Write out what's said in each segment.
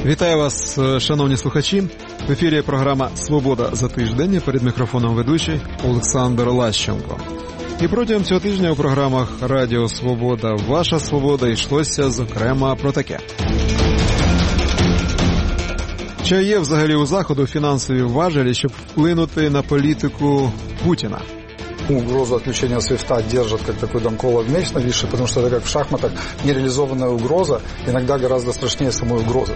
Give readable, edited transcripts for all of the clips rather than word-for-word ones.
Вітаю вас, шановні слухачі. В ефірі програма «Свобода за тиждень». Перед мікрофоном ведучий Олександр Лащенко. І протягом цього тижня у програмах «Радіо Свобода. Ваша свобода» йшлося, зокрема, про таке. Чи є взагалі у Заходу фінансові важелі, щоб вплинути на політику Путіна? Угрозу отключения СВИФТа держат как такой домковый меч нависший, потому что это как в шахматах нереализованная угроза, иногда гораздо страшнее самой угрозы.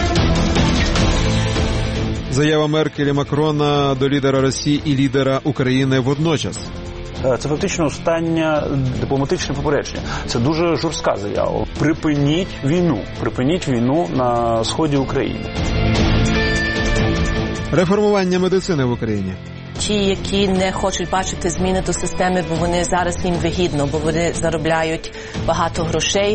Заява Меркель і Макрона до лідера Росії і лідера України водночас. Це фактично останнє дипломатичне попередження. Це дуже жорстка заява. Припиніть війну на сході України. Реформування медицини в Україні. Ті, які не хочуть бачити зміни до системи, бо вони зараз їм вигідно, бо вони заробляють багато грошей.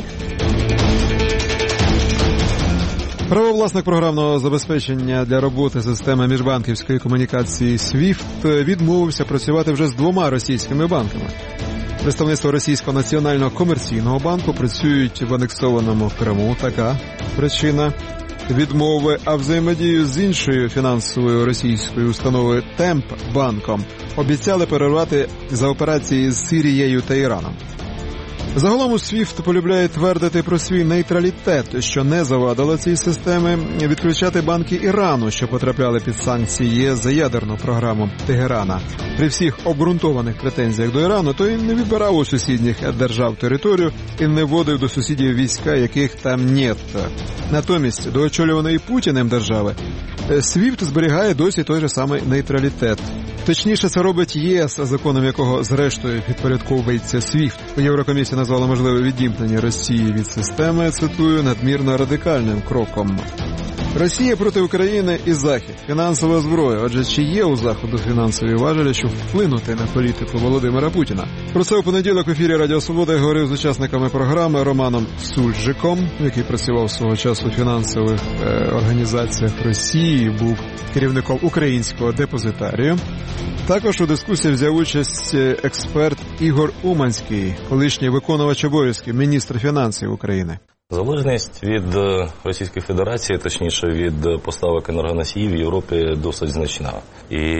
Правовласник програмного забезпечення для роботи системи міжбанківської комунікації SWIFT відмовився працювати вже з 2 російськими банками. Представництво Російського національного комерційного банку працюють в анексованому Криму. Така причина відмови, а взаємодію з іншою фінансовою російською установою Темп-банком обіцяли перервати за операції з Сирією та Іраном. Загалом у SWIFT полюбляє твердити про свій нейтралітет, що не завадило цій системі відключати банки Ірану, що потрапляли під санкції ЄС за ядерну програму Тегерана. При всіх обґрунтованих претензіях до Ірану, то й не відбирав у сусідніх держав територію і не вводив до сусідів війська, яких там нет. Натомість до очолюваної Путіним держави SWIFT зберігає досі той же самий нейтралітет. Точніше, це робить ЄС, законом якого, зрештою, підпорядковується SWIFT. Єврокомісія назвала можливе відімкнення Росії від системи, цитую, надмірно радикальним кроком. Росія проти України і Захід. Фінансова зброя. Отже, чи є у Заходу фінансові важелі, щоб вплинути на політику Володимира Путіна? Про це у понеділок в ефірі Радіо Свобода я говорив з учасниками програми Романом Сульжиком, який працював свого часу у фінансових організаціях Росії, був керівником українського депозитарію. Також у дискусії взяв участь експерт Ігор Уманський, колишній виконувач обов'язків міністра фінансів України. Залежність від Російської Федерації, точніше від поставок енергоносіїв в Європі досить значна. І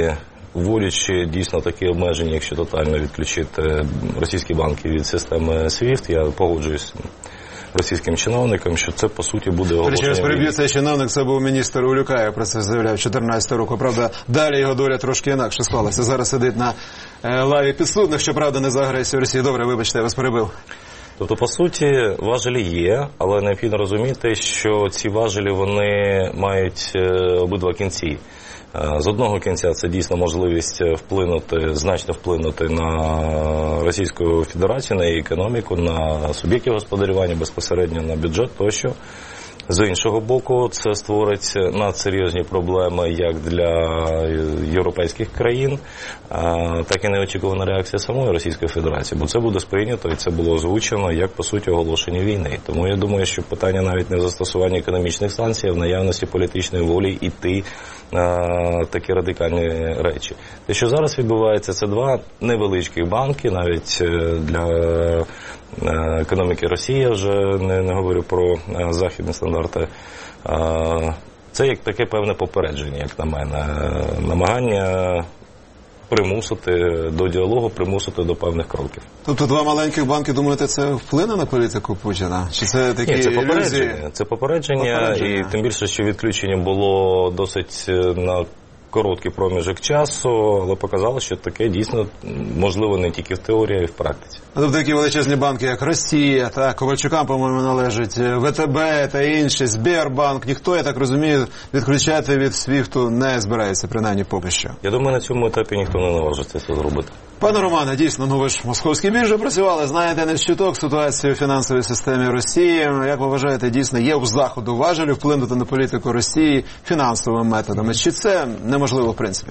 вводячи дійсно такі обмеження, якщо тотально відключити російські банки від системи SWIFT, я погоджуюсь російським чиновникам, що це, по суті, буде оголошення. Через переб'ю, цей чиновник, це був міністр Улюкаєв, про це заявляв 2014 року. Правда, далі його доля трошки інакше склалася. Зараз сидить на лаві підсудних, щоправда, не за агресію Росії. Добре, вибачте, я вас перебив. Тобто, по суті, важелі є, але необхідно розуміти, що ці важелі, вони мають обидва кінці. З одного кінця це дійсно можливість значно вплинути на Російську Федерацію, на її економіку, на суб'єктів господарювання, безпосередньо на бюджет тощо. З іншого боку, це створить надсерйозні проблеми як для європейських країн, так і неочікувана реакція самої Російської Федерації, бо це буде сприйнято і це було озвучено як, по суті, оголошення війни. Тому я думаю, що питання навіть не в застосуванні економічних санкцій, а в наявності політичної волі йти такі радикальні речі. Те, що зараз відбувається, це 2 невеличких банки, навіть для економіки Росії, я вже не говорю про західні стандарти. Це як таке певне попередження, як на мене, намагання примусити до діалогу, примусити до певних кроків. Тобто 2 маленьких банки, думаєте, це вплине на політику Путіна? Чи це такі ілюзії? Це попередження, і тим більше, що відключення було досить на короткий проміжок часу, але показало, що таке дійсно можливо не тільки в теорії, а й в практиці. Тобто такі величезні банки, як Росія, Ковальчукам, по-моєму, належить, ВТБ та інші, Сбербанк, ніхто, я так розумію, відключати від SWIFT не збирається, принаймні поки що. Я думаю, на цьому етапі ніхто не наважиться це зробити. Пане Романе, дійсно, ви ж в московській біржі працювали, знаєте не щуток ситуацію у фінансовій системі Росії. Як ви вважаєте, дійсно, є у Заходу важелі вплинути на політику Росії фінансовими методами? Чи це неможливо в принципі?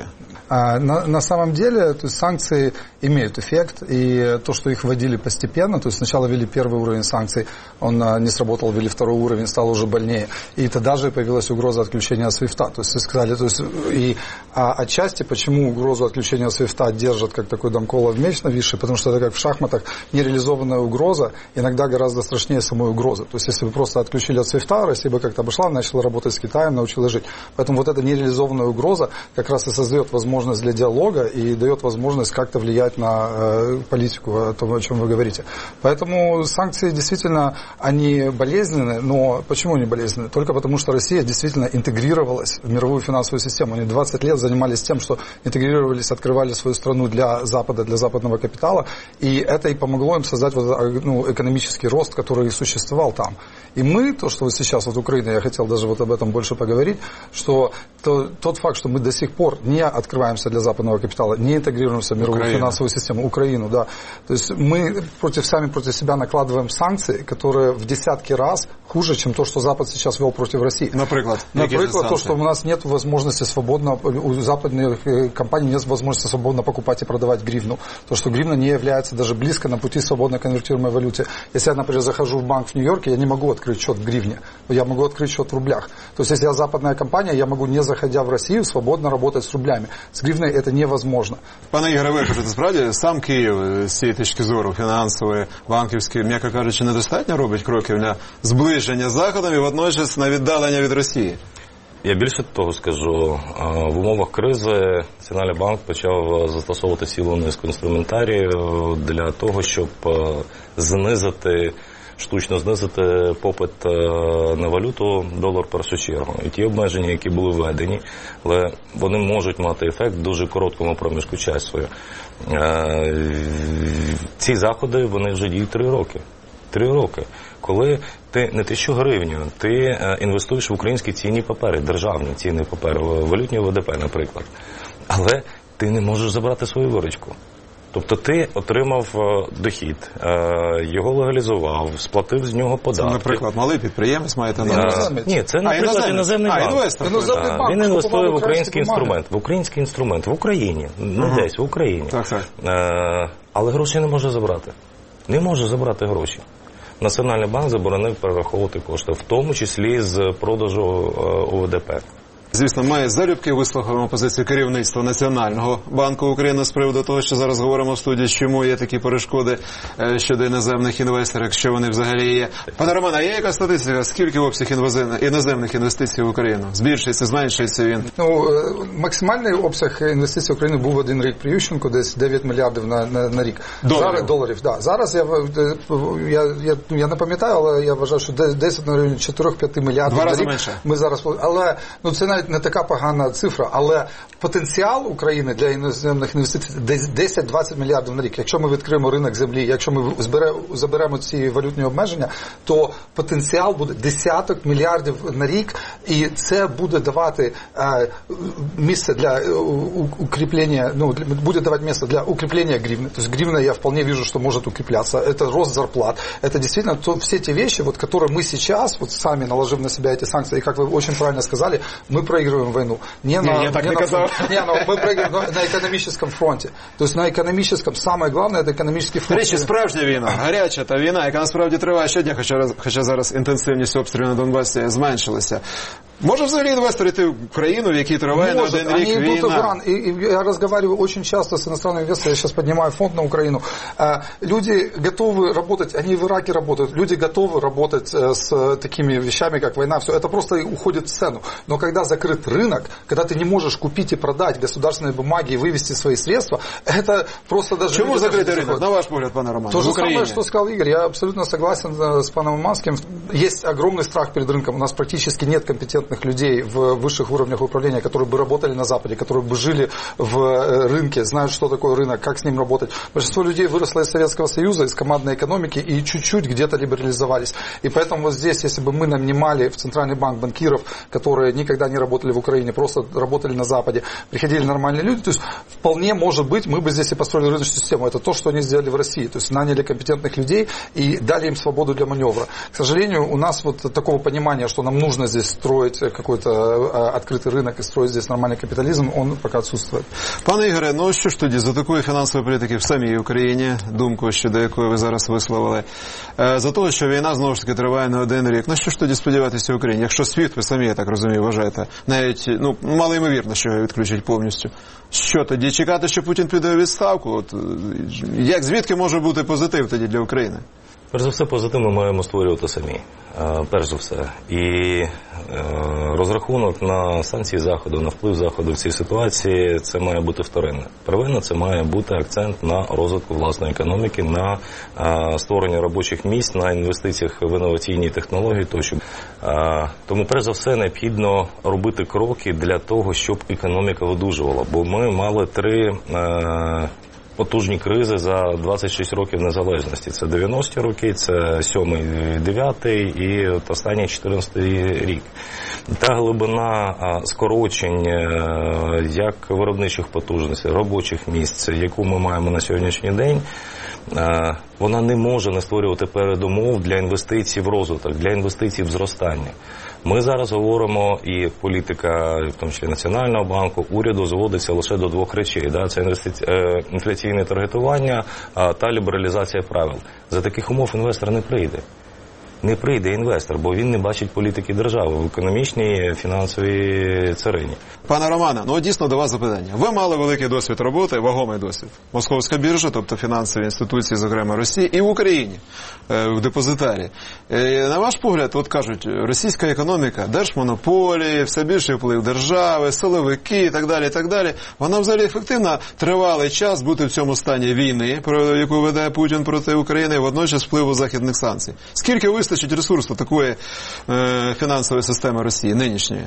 На самом деле, то есть санкции имеют эффект, и то, что их вводили постепенно, то есть сначала ввели первый уровень санкций, он не сработал, ввели второй уровень, стало уже больнее, и тогда же появилась угроза отключения SWIFT, то есть сказали, то есть, и отчасти почему угрозу отключения SWIFT держат как такой дамоклов меч нависший, потому что это как в шахматах, нереализованная угроза иногда гораздо страшнее самой угрозы, то есть если бы просто отключили от SWIFT, Россия бы как-то обошла, начала работать с Китаем, научилась жить, поэтому вот эта нереализованная угроза как раз и создает возможность для диалога и дает возможность как-то влиять на политику, о том, о чем вы говорите. Поэтому санкции действительно, они болезненны, но почему они болезненны? Только потому, что Россия действительно интегрировалась в мировую финансовую систему. Они 20 лет занимались тем, что интегрировались, открывали свою страну для Запада, для западного капитала, и это и помогло им создать экономический рост, который существовал там. И мы, то, что вот сейчас вот Украина, я хотел даже вот об этом больше поговорить, что тот факт, что мы до сих пор не открываемся для западного капитала, не интегрируемся в мировую финансовую систему, Украину, да. То есть мы сами против себя накладываем санкции, которые в десятки раз хуже, чем то, что Запад сейчас вел против России. Например, то, что у нас нет возможности свободно, у западных компаний нет возможности свободно покупать и продавать гривну. То, что гривна не является даже близко на пути свободно конвертируемой валюте. Если я, например, захожу в банк в Нью-Йорке, я не могу открыть счет в гривне, я могу открыть счет в рублях. То есть, если я западная компания, я могу, не заходя в Россию, свободно работать с рублями. З гривною це невозможно. Пане Ігоре, ви кажете, справді, сам Київ з цієї точки зору фінансової, банківської, м'яко кажучи, недостатньо робить кроків на зближення з Заходом і водночас на віддалення від Росії? Я більше того скажу, в умовах кризи Національний банк почав застосовувати цілу низку інструментаріїв для того, щоб штучно знизити попит на валюту, долар в першу чергу. І ті обмеження, які були введені, але вони можуть мати ефект в дуже короткому проміжку часу. Ці заходи, вони вже діють 3 роки. 3 роки. Коли ти не 1000 гривень, ти інвестуєш в українські цінні папери, державні цінні папери, валютні ВДП, наприклад. Але ти не можеш забрати свою виручку. Тобто ти отримав дохід, його легалізував, сплатив з нього податки. Це, наприклад, малий підприємець маєте на увазі? Ні, це, наприклад, іноземний банк. Він інвестує в український інструмент. В український інструмент. В Україні. Не десь, в Україні. Але гроші не може забрати. Не може забрати гроші. Національний банк заборонив перераховувати кошти, в тому числі з продажу ОВДП. Звісно, ми залюбки вислухаємо позицію керівництва Національного банку України з приводу того, що зараз говоримо в студії, чому є такі перешкоди щодо іноземних інвесторів, якщо вони взагалі є. Пане Романе, а є яка статистика, скільки обсяг іноземних інвестицій в Україну? Збільшується, зменшується він? Максимальний обсяг інвестицій в Україну був 1 рік при Ющенку, десь 9 мільярдів на рік. Доларів. Да. Зараз я не пам'ятаю, але я вважаю, що десь на рівні 4-5 мільярдів на рік. Менше. Ми зараз, але це навіть не така погана цифра, але потенціал України для іноземних інвестицій десь 10-20 мільярдів на рік. Якщо ми відкриємо ринок землі, якщо ми заберемо ці валютні обмеження, то потенціал буде десяток мільярдів на рік, і це буде давати місце для укріплення, буде давати місце для укріплення гривны. То есть гривна, я вполне вижу, что может укрепляться. Это рост зарплат. Это действительно все те вещи, которые мы сейчас, сами наложив на себя эти санкции, и как вы очень правильно сказали, мы проигрываем войну. Мы проигрываем на экономическом фронте. То есть на экономическом, самое главное, это экономический фронт. До речі, справжня війна, гаряча та війна, яка насправді триває щодня, хоча зараз інтенсивність обстрілів на Донбасі зменшилася. Може взагалі інвестор йти в країну, в якій триває на 1 рік війна? Я разговариваю очень часто с иностранными инвесторами, я сейчас поднимаю фонд на Украину. Люди готовы работать, они в Ираке работают, люди готовы работать с такими вещами, как война, все. Это просто уходит в цену. Но когда закрыт рынок, когда ты не можешь купить и продать государственные бумаги и вывести свои средства, это просто даже... Чему закрытый рынок, на ваш взгляд, пане Романе? То же самое, что сказал Игорь. Я абсолютно согласен с паном Манским. Есть огромный страх перед рынком. У нас практически нет компетентных людей в высших уровнях управления, которые бы работали на Западе, которые бы жили в рынке, знают, что такое рынок, как с ним работать. Большинство людей выросло из Советского Союза, из командной экономики и чуть-чуть где-то либерализовались. И поэтому вот здесь, если бы мы нанимали в Центральный банк банкиров, которые никогда не работали в Украине, просто работали на Западе, приходили нормальные люди, то есть вполне может быть, мы бы здесь и построили рыночную систему. Это то, что они сделали в России. То есть наняли компетентных людей и дали им свободу для маневра. К сожалению, у нас вот такого понимания, что нам нужно здесь строить строить какой-то открытый рынок и строить здесь нормальный капитализм, он пока отсутствует. Пане Ігоре, ну що ж тоді, за такої фінансової політики в самій Україні, думку щодо якої ви зараз висловили, за того, що війна знову ж таки триває не один рік, на що ж тоді сподіватися в Україні? Якщо світ, ви самі, я так розумію, вважаєте, навіть, мало ймовірно, що його відключать повністю. Що тоді, чекати, що Путін піде у відставку? Звідки може бути позитив тоді для України? Перш за все, позитив ми маємо створювати самі. Перш за все. І розрахунок на санкції Заходу, на вплив Заходу в цій ситуації, це має бути вторинне. Первинне, це має бути акцент на розвитку власної економіки, на створення робочих місць, на інвестиціях в інноваційні технології тощо. Тому, перш за все, необхідно робити кроки для того, щоб економіка видужувала. Бо ми мали 3 потужні кризи за 26 років незалежності. Це 90-ті роки, це 7-й, 9-й і останній 14-й рік. Та глибина скорочень як виробничих потужностей, робочих місць, яку ми маємо на сьогоднішній день, вона не може не створювати передумов для інвестицій в розвиток, для інвестицій в зростання. Ми зараз говоримо, і політика, в тому числі Національного банку, уряду зводиться лише до 2 речей. Це інфляційне таргетування та лібералізація правил. За таких умов інвестор не прийде. Не прийде інвестор, бо він не бачить політики держави в економічній, фінансовій царині. Пане Романе, дійсно до вас запитання. Ви мали великий досвід роботи, вагомий досвід. Московська біржа, тобто фінансові інституції, зокрема Росії, і в Україні, в депозитарі. На ваш погляд, кажуть, російська економіка, держмонополії, все більший вплив держави, силовики і так далі, вона взагалі ефективна тривалий час бути в цьому стані війни, яку веде Путін проти України, і водночас впливу західних санкцій. Скільки вистачить ресурсу такої финансовой системы России, нынешней?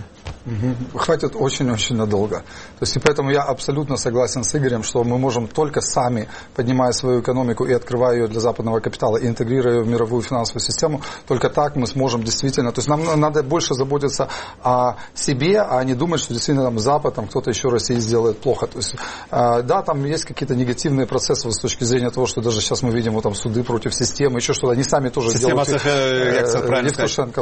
Хватит очень-очень надолго. То есть, и поэтому я абсолютно согласен с Игорем, что мы можем только сами, поднимая свою экономику и открывая ее для западного капитала, и интегрируя ее в мировую финансовую систему, только так мы сможем действительно... То есть, нам надо больше заботиться о себе, а не думать, что действительно там Запад, там кто-то еще России сделает плохо. То есть, да, там есть какие-то негативные процессы с точки зрения того, что даже сейчас мы видим там суды против системы, еще что-то. Они сами тоже делают... Евтушенко.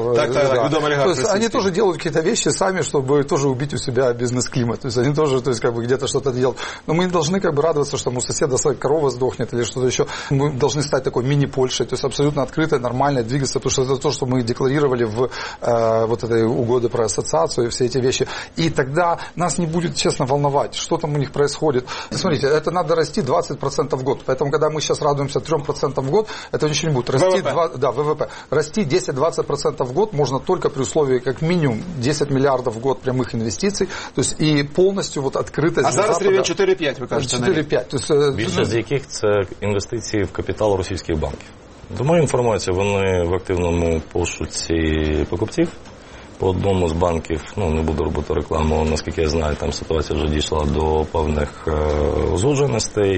То есть, они тоже делают какие-то вещи сами, чтобы тоже убить у себя бизнес-климат. То есть они тоже, где-то что-то делают. Но мы не должны радоваться, что у соседа своя корова сдохнет или что-то еще. Мы должны стать такой мини-Польшей, то есть абсолютно открытой, нормальной, двигаться, потому что это то, что мы декларировали в этой угоде про ассоциацию и все эти вещи. И тогда нас не будет, честно, волновать, что там у них происходит. Смотрите, это надо расти 20% в год. Поэтому, когда мы сейчас радуемся 3% в год, это ничего не будет. Расти ВВП. Расти 10-20% в год можно только при условии, как минимум, 10 миллиардов в год прямых инвестиций, то есть и полностью открытость. А зараз рівень 4-5, ви кажете? 4-5. Більшість з яких це інвестиції в капітал російських банків. За моєю інформацією, вони в активному пошуці покупців. По одному з банків, не буду робити рекламу, наскільки я знаю, там ситуація вже дійшла до певних узгодженостей.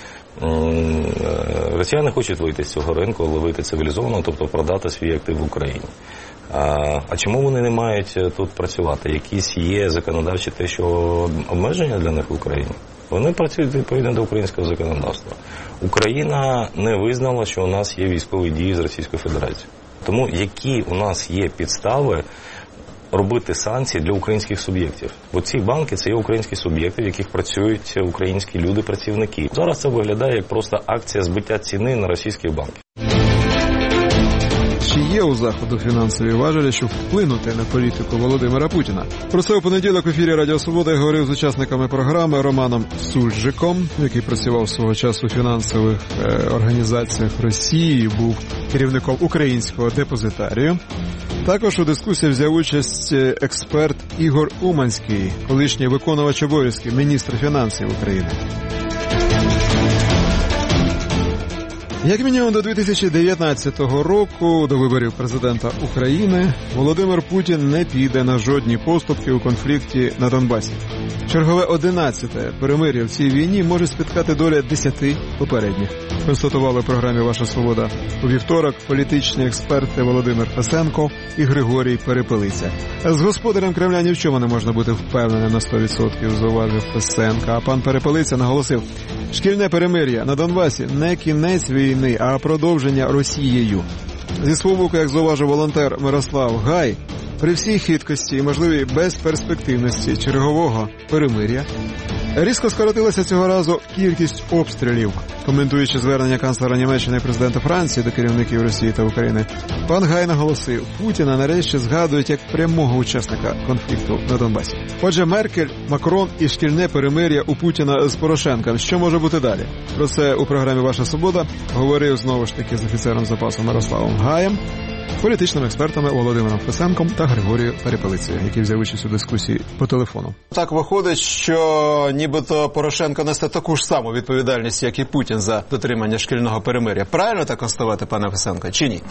Росіяни хочуть вийти з цього ринку, але вийти цивілізовано, тобто продати свій актив в Україні. А чому вони не мають тут працювати? Якісь є законодавчі обмеження для них в Україні? Вони працюють відповідно до українського законодавства. Україна не визнала, що у нас є військові дії з Російською Федерацією. Тому які у нас є підстави робити санкції для українських суб'єктів? Бо ці банки – це є українські суб'єкти, в яких працюють українські люди-працівники. Зараз це виглядає як просто акція збиття ціни на російські банки. Чи є у Заходу фінансові важелі, щоб вплинути на політику Володимира Путіна? Про це у понеділок в ефірі Радіо Свобода я говорив з учасниками програми Романом Сульжиком, який працював свого часу у фінансових організаціях Росії, був керівником українського депозитарію. Також у дискусії взяв участь експерт Ігор Уманський, колишній виконувач обов'язків міністра фінансів України. Як мінімум до 2019 року, до виборів президента України, Володимир Путін не піде на жодні поступки у конфлікті на Донбасі. Чергове 11-те перемир'я в цій війні може спіткати доля 10 попередніх. Констатували в програмі «Ваша Свобода» у вівторок політичні експерти Володимир Фесенко і Григорій Перепелиця. З господарем Кремля ні в чому не можна бути впевненим на 100%, зауважив Фесенко. А пан Перепелиця наголосив, шкільне перемир'я на Донбасі не кінець війни, а продовження Росією. Зі свого боку, як зауважив волонтер Мирослав Гай, При всій хиткості і можливій безперспективності чергового перемир'я різко скоротилася цього разу кількість обстрілів. Коментуючи звернення канцлера Німеччини і президента Франції до керівників Росії та України, пан Гай наголосив, Путіна нарешті згадують як прямого учасника конфлікту на Донбасі. Отже, Меркель, Макрон і шкільне перемир'я у Путіна з Порошенком. Що може бути далі? Про це у програмі «Ваша свобода» говорив знову ж таки з офіцером запасу Мирославом Гаєм, політичними експертами Володимиром Фесенком та Григорією Перепелицею, який взяв участь у дискусії по телефону. Так виходить, що нібито Порошенко несе таку ж саму відповідальність, як і Путін за дотримання шкільного перемир'я. Правильно так констатувати, пане Фесенко, чи ні?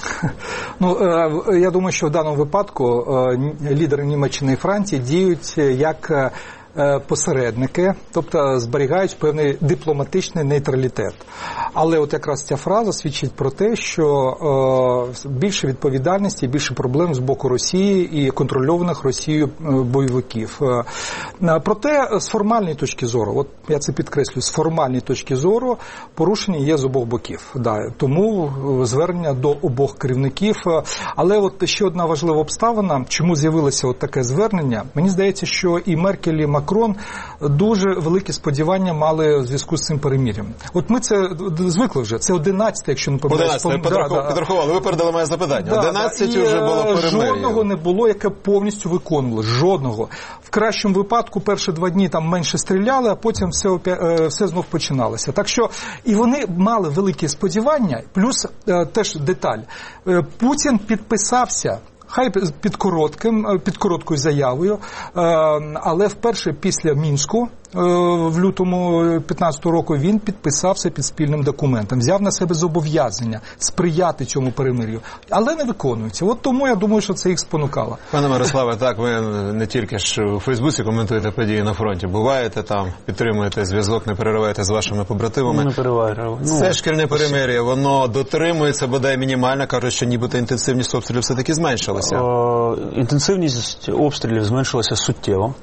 Я думаю, що в даному випадку лідери Німеччини і Франції діють як посередники, тобто зберігають певний дипломатичний нейтралітет. Але от якраз ця фраза свідчить про те, що більше відповідальності, більше проблем з боку Росії і контрольованих Росією бойовиків. Проте з формальної точки зору, от я це підкреслюю, з формальної точки зору порушення є з обох боків. Да, тому звернення до обох керівників. Але от ще одна важлива обставина, чому з'явилося от таке звернення, мені здається, що і Меркель, і Макрон дуже великі сподівання мали в зв'язку з цим перемир'ям. От ми це звикли вже. Це 11, якщо не помиляюсь. 11, підрахували. Ви передали моє запитання. 11 вже було перемир'я. Жодного не було, яке повністю виконувало. Жодного. В кращому випадку перші 2 дні там менше стріляли, а потім все знов починалося. Так що і вони мали великі сподівання. Плюс теж деталь. Путін підписався, хай під короткою заявою, але вперше після Мінську в лютому 2015 року він підписався під спільним документом, взяв на себе зобов'язання сприяти цьому перемир'ю, але не виконується. От тому я думаю, що це їх спонукало. Пане Мирославе, так, ви не тільки ж у Фейсбуці коментуєте події на фронті, буваєте там, підтримуєте зв'язок, не перериваєте з вашими побратимами. Не перериваю. Це шкільне перемир'я, воно дотримується, бодай мінімально, кажуть, що нібито інтенсивність обстрілів все-таки зменшилася. Інтенсивність обстрілів зменшилася суттєво.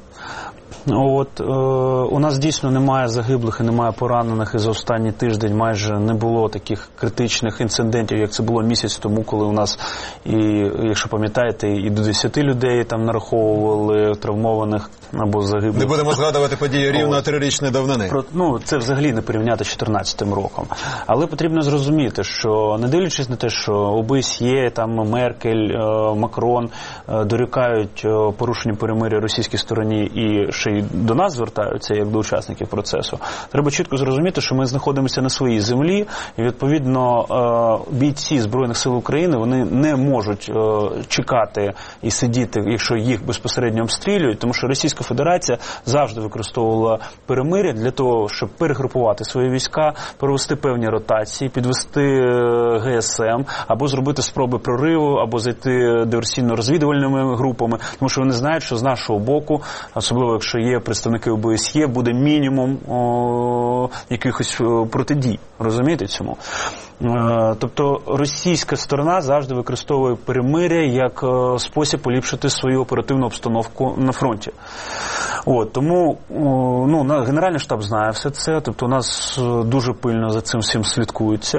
У нас дійсно немає загиблих і немає поранених, і за останній тиждень майже не було таких критичних інцидентів, як це було місяць тому, коли у нас, якщо пам'ятаєте, і до 10 людей там нараховували травмованих або загиблих. Не будемо згадувати події рівно 3-річної давнини. Це взагалі не порівняти з 2014 роком. Але потрібно зрозуміти, що не дивлячись на те, що ОБСЄ, там Меркель, Макрон дорікають порушенню перемир'я російській стороні і ще й до нас звертаються, як до учасників процесу, треба чітко зрозуміти, що ми знаходимося на своїй землі, і, відповідно, бійці Збройних сил України, вони не можуть чекати і сидіти, якщо їх безпосередньо обстрілюють, тому що Російська Федерація завжди використовувала перемир'я для того, щоб перегрупувати свої війська, провести певні ротації, підвести ГСМ, або зробити спроби прориву, або зайти диверсійно-розвідувальними групами, тому що вони знають, що з нашого боку, особливо якщо є представники ОБСЄ, буде мінімум якихось протидій. Розумієте цьому? Тобто російська сторона завжди використовує перемир'я як спосіб поліпшити свою оперативну обстановку на фронті. Тому Генеральний штаб знає все це, тобто у нас дуже пильно за цим всім слідкується.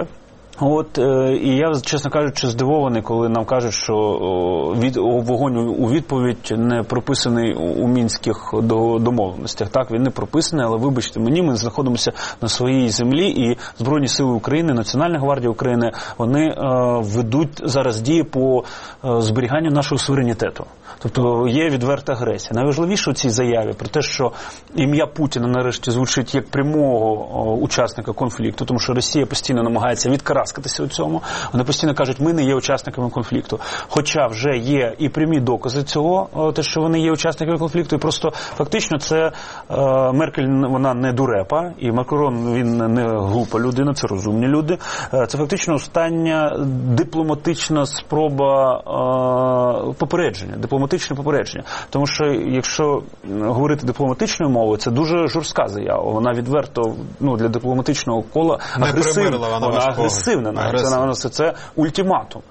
І я, чесно кажучи, здивований, коли нам кажуть, що вогонь у відповідь не прописаний у мінських домовленостях. Так, він не прописаний, але вибачте мені, ми знаходимося на своїй землі, і Збройні сили України, Національна гвардія України, вони ведуть зараз дії по зберіганню нашого суверенітету. Тобто є відверта агресія. Найважливіше у цій заяві про те, що ім'я Путіна нарешті звучить як прямого учасника конфлікту, тому що Росія постійно намагається відкараскатися у цьому. Вони постійно кажуть, ми не є учасниками конфлікту. Хоча вже є і прямі докази цього, те, що вони є учасниками конфлікту, і просто фактично це Меркель, вона не дурепа, і Макрон, він не глупа людина, це розумні люди. Це фактично остання дипломатична спроба попередження, дипломатичне попередження. Тому що, якщо говорити дипломатичною мовою, це дуже жорстка заява. Вона відверто, для дипломатичного кола агресивна. Вона агресивна. Це ультиматум.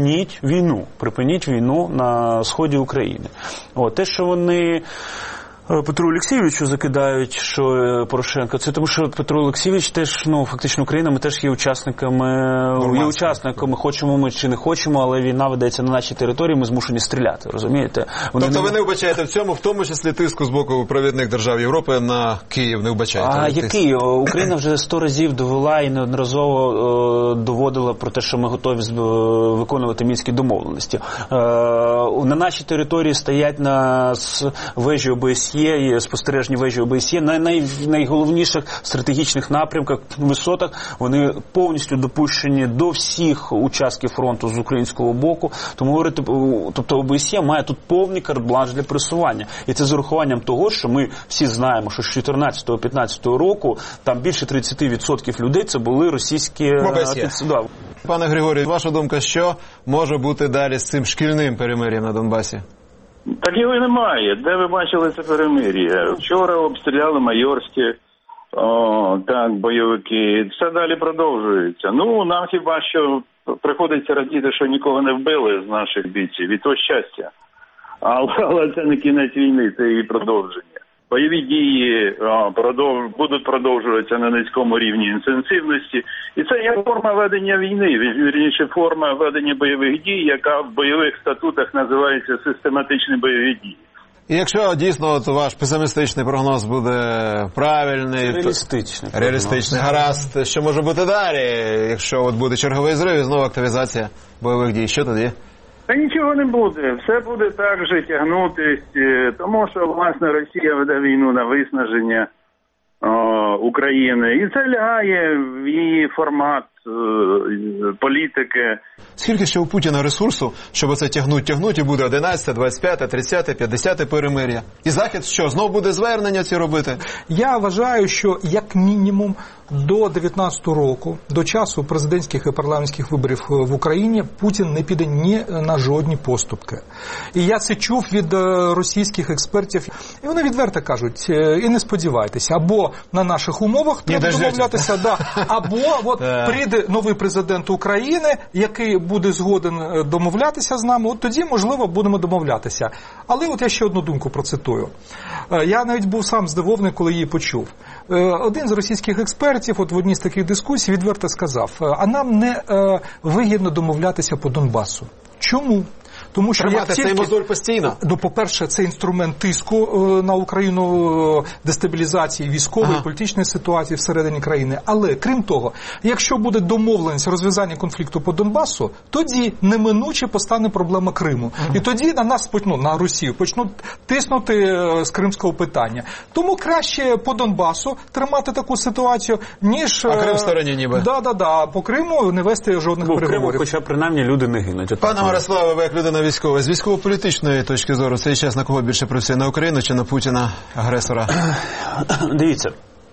Припиніть війну на сході України. Те, що вони Петру Олексійовичу закидають, що Порошенко, це тому, що Петро Олексійович теж, фактично Україна, ми теж є учасниками, хочемо ми чи не хочемо, але війна ведеться на нашій території, ми змушені стріляти, розумієте? Тобто ви не вбачаєте в цьому, в тому числі тиску з боку провідних держав Європи на Київ, не вбачаєте? А який? Україна вже 100 разів довела і неодноразово доводила про те, що ми готові виконувати мінські домовленості. На нашій території стоять на вежі ОБСЄ, спостережні вежі ОБСЄ, на найголовніших стратегічних напрямках, висотах, вони повністю допущені до всіх участків фронту з українського боку. Тому говорити, тобто ОБСЄ має тут повний карт-бланш для пресування. І це з урахуванням того, що ми всі знаємо, що з 2014-2015 року там більше 30% людей це були російські ОБСЄ. Пане Григорію, ваша думка, що може бути далі з цим шкільним перемир'ям на Донбасі? Так його і немає. Де ви бачили це перемир'я? Вчора обстріляли Майорське, бойовики. Все далі продовжується. Нам хіба що приходиться радіти, що нікого не вбили з наших бійців. І то щастя. Але це не кінець війни, це її продовження. Бойові дії будуть продовжуватися на низькому рівні інтенсивності. І це є форма ведення війни, вірніше форма ведення бойових дій, яка в бойових статутах називається систематичні бойові дії. І якщо дійсно ваш песимістичний прогноз буде правильний, реалістичний, гаразд, що може бути далі, якщо буде черговий зрив і знову активізація бойових дій, що тоді? Та нічого не буде, все буде так же тягнутись, тому що, власне, Росія веде війну на виснаження України. І це лягає в її формат політики. Скільки ще у Путіна ресурсу, щоб це тягнуть, і буде 11, 25, 30, 50 перемир'я? І Захід що, знов буде звернення ці робити? Я вважаю, що як мінімум до 19 року, до часу президентських і парламентських виборів в Україні, Путін не піде ні на жодні поступки. І я це чув від російських експертів. І вони відверто кажуть, і не сподівайтеся, або на наших умовах треба домовлятися, або прийде новий президент України, який буде згоден домовлятися з нами, от тоді, можливо, будемо домовлятися. Але от я ще одну думку процитую. Я навіть був сам здивований, коли її почув. Один з російських експертів от в одній з таких дискусій відверто сказав, а нам не вигідно домовлятися по Донбасу. Чому? Тому що тримати цей мозоль постійно. По-перше, це інструмент тиску на Україну, дестабілізації військової, політичної ситуації всередині країни. Але, крім того, якщо буде домовленість розв'язання конфлікту по Донбасу, тоді неминуче постане проблема Криму. І тоді на нас, на Росію, почнуть тиснути з кримського питання. Тому краще по Донбасу тримати таку ситуацію, ніж... А Крим в стороні ніби. По Криму не вести жодних переговорів. Криму, хоча принаймні люди не гинуть. Пане Мирославе, ви як людина військова, з військово-політичної точки зору цей час на кого більше працює? На Україну чи на Путіна, агресора? Дивіться.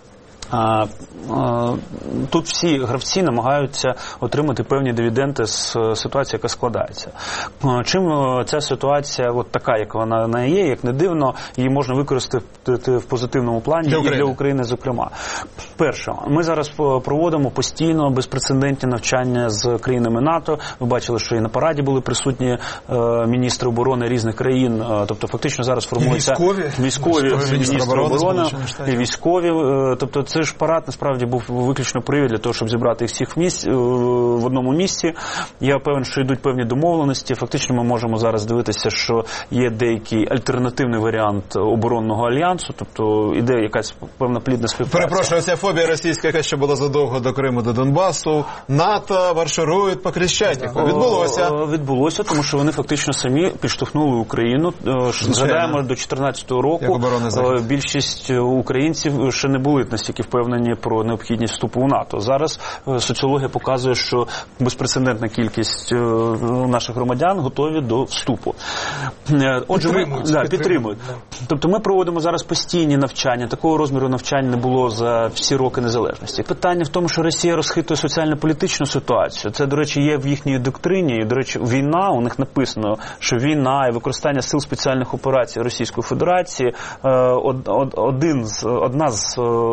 Тут всі гравці намагаються отримати певні дивіденди з ситуації, яка складається. Чим ця ситуація от така, як вона є, як не дивно, її можна використати в позитивному плані і для України, зокрема. Перше, ми зараз проводимо постійно безпрецедентні навчання з країнами НАТО. Ви бачили, що і на параді були присутні міністри оборони різних країн. Тобто фактично зараз формуються військові міністри оборони, і військові. Тобто це ж парад, насправді, був виключно привід для того, щоб зібрати їх всіх в одному місці. Я певен, що йдуть певні домовленості. Фактично ми можемо зараз дивитися, що є деякий альтернативний варіант оборонного альянсу, тобто іде якась певна плідна співпраця. Перепрошую, ця фобія російська, яка ще була задовго до Криму, до Донбасу, НАТО марширують по Хрещатику. Відбулося? Відбулося, тому що вони фактично самі підштовхнули Україну. Згадаємо, до 2014 року більшість українців ще не були настільки впевнені про необхідність вступу в НАТО. Зараз соціологія показує, що безпрецедентна кількість наших громадян готові до вступу. Отже, підтримують. Тобто ми проводимо зараз постійні навчання. Такого розміру навчань не було за всі роки незалежності. Питання в тому, що Росія розхитує соціально-політичну ситуацію. Це, до речі, є в їхній доктрині. І, до речі, війна, у них написано, що війна і використання сил спеціальних операцій Російської Федерації одна з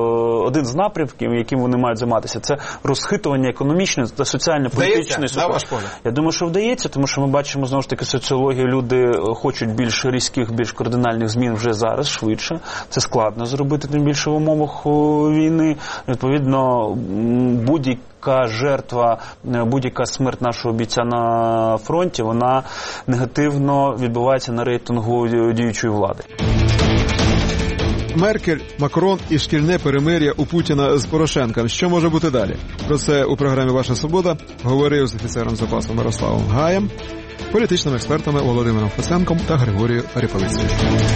один з напрямків, яким вони мають займатися, це розхитування економічної та соціально-політичної ситуації. На ваш погляд? Я думаю, що вдається, тому що ми бачимо, знову ж таки, соціологію, люди хочуть більш різких, більш кардинальних змін вже зараз, швидше. Це складно зробити, тим більше в умовах війни. Відповідно, будь-яка жертва, будь-яка смерть нашого бійця на фронті, вона негативно відбувається на рейтингу діючої влади. Меркель, Макрон і шкільне перемир'я у Путіна з Порошенком. Що може бути далі? Про це у програмі «Ваша свобода» говорив з офіцером запасу Мирославом Гаєм, політичними експертами Володимиром Фесенком та Григорією Аріфалицею.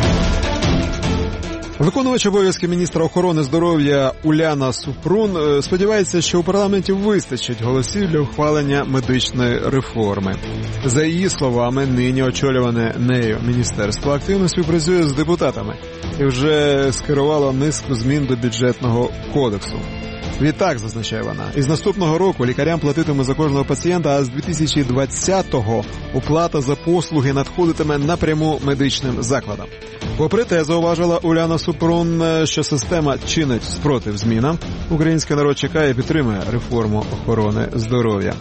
Виконувач обов'язків міністра охорони здоров'я Уляна Супрун сподівається, що у парламенті вистачить голосів для ухвалення медичної реформи. За її словами, нині очолюване нею міністерство активно співпрацює з депутатами і вже скерувало низку змін до бюджетного кодексу. Відтак, зазначає вона, із наступного року лікарям платитиме за кожного пацієнта, а з 2020-го оплата за послуги надходитиме напряму медичним закладам. Попри те, зауважила Уляна Супрун, що система чинить спротив змінам, український народ чекає і підтримує реформу охорони здоров'я.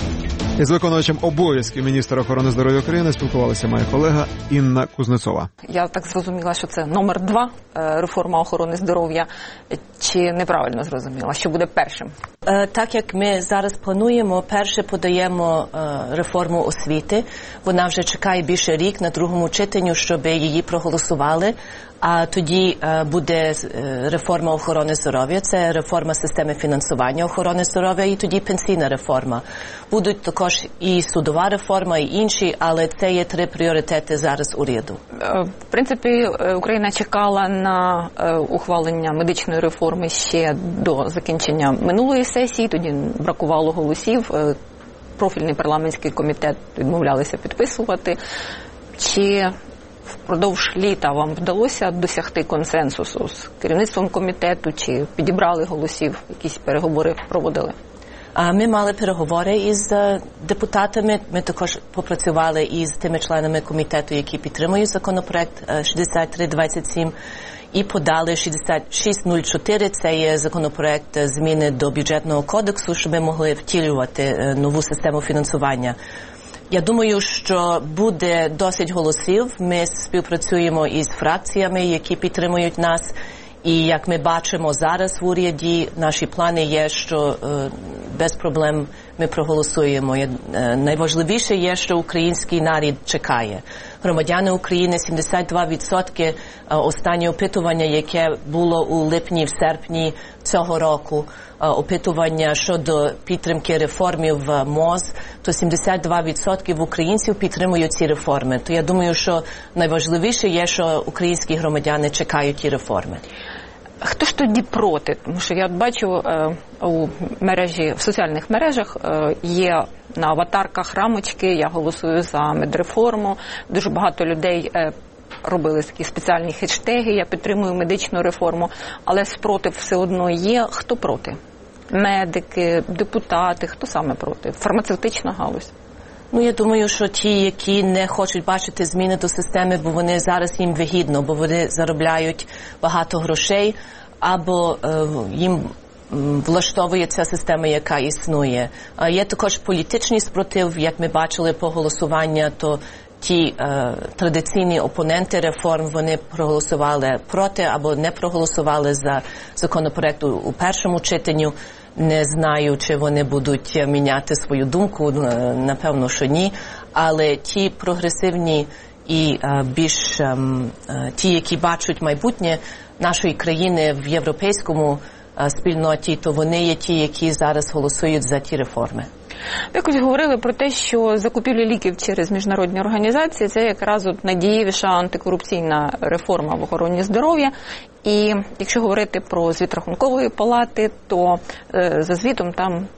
Із виконувачем обов'язків міністра охорони здоров'я України спілкувалася моя колега Інна Кузнецова. Я так зрозуміла, що це номер 2 реформа охорони здоров'я. Чи неправильно зрозуміла? Що буде першим? Так як ми зараз плануємо, перше подаємо реформу освіти. Вона вже чекає більше рік на другому читанню, щоб її проголосували. А тоді буде реформа охорони здоров'я, це реформа системи фінансування охорони здоров'я і тоді пенсійна реформа. Будуть також і судова реформа, і інші, але це є 3 пріоритети зараз уряду. В принципі, Україна чекала на ухвалення медичної реформи ще до закінчення минулої сесії, тоді бракувало голосів, профільний парламентський комітет відмовлялися підписувати. Чи впродовж літа вам вдалося досягти консенсусу з керівництвом комітету, чи підібрали голосів, якісь переговори проводили? Ми мали переговори із депутатами, ми також попрацювали із тими членами комітету, які підтримують законопроект 6327, і подали 6604, це є законопроект зміни до бюджетного кодексу, щоб ми могли втілювати нову систему фінансування. Я думаю, що буде досить голосів. Ми співпрацюємо із фракціями, які підтримують нас. І як ми бачимо зараз в уряді, наші плани є, що без проблем ми проголосуємо. Найважливіше є, що український народ чекає. Громадяни України, 72% останнє опитування, яке було у липні, в серпні цього року, опитування щодо підтримки реформів в МОЗ, то 72% українців підтримують ці реформи. То я думаю, що найважливіше є, що українські громадяни чекають ті реформи. Хто ж тоді проти? Тому що я бачу у мережі, в соціальних мережах є на аватарках рамочки, я голосую за медреформу. Дуже багато людей робили такі спеціальні хештеги, я підтримую медичну реформу, але спротив все одно є. Хто проти? Медики, депутати, хто саме проти? Фармацевтична галузь. Я думаю, що ті, які не хочуть бачити зміни до системи, бо вони зараз їм вигідно, бо вони заробляють багато грошей, або їм влаштовує ця система, яка існує. Є також політичний спротив, як ми бачили по голосуванню, то ті традиційні опоненти реформ, вони проголосували проти або не проголосували за законопроект у першому читанні. Не знаю, чи вони будуть міняти свою думку, напевно, що ні. Але ті прогресивні і більш ті, які бачать майбутнє нашої країни в європейському спільноті, то вони є ті, які зараз голосують за ті реформи. Якось говорили про те, що закупівлі ліків через міжнародні організації – це якраз найдієвіша антикорупційна реформа в охороні здоров'я. І якщо говорити про звіт Рахункової палати, то за звітом там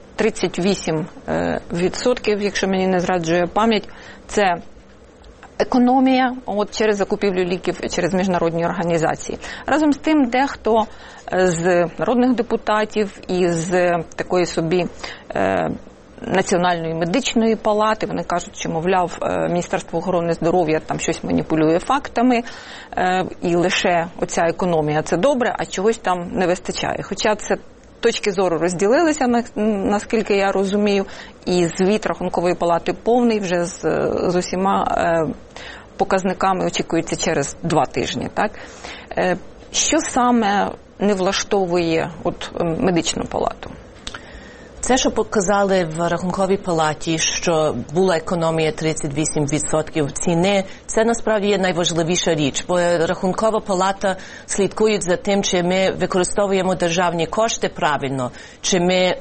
38%, якщо мені не зраджує пам'ять, це економія через закупівлю ліків через міжнародні організації. Разом з тим, дехто з народних депутатів і з такої собі Національної медичної палати. Вони кажуть, що, мовляв, Міністерство охорони здоров'я там щось маніпулює фактами, і лише оця економія – це добре, а чогось там не вистачає. Хоча це точки зору розділилися, наскільки я розумію, і звіт Рахункової палати повний, вже з усіма показниками очікується через 2 тижні. Так? Що саме не влаштовує медичну палату? Це, що показали в Рахунковій палаті, що була економія 38% ціни, це насправді є найважливіша річ, бо Рахункова палата слідкує за тим, чи ми використовуємо державні кошти правильно, чи ми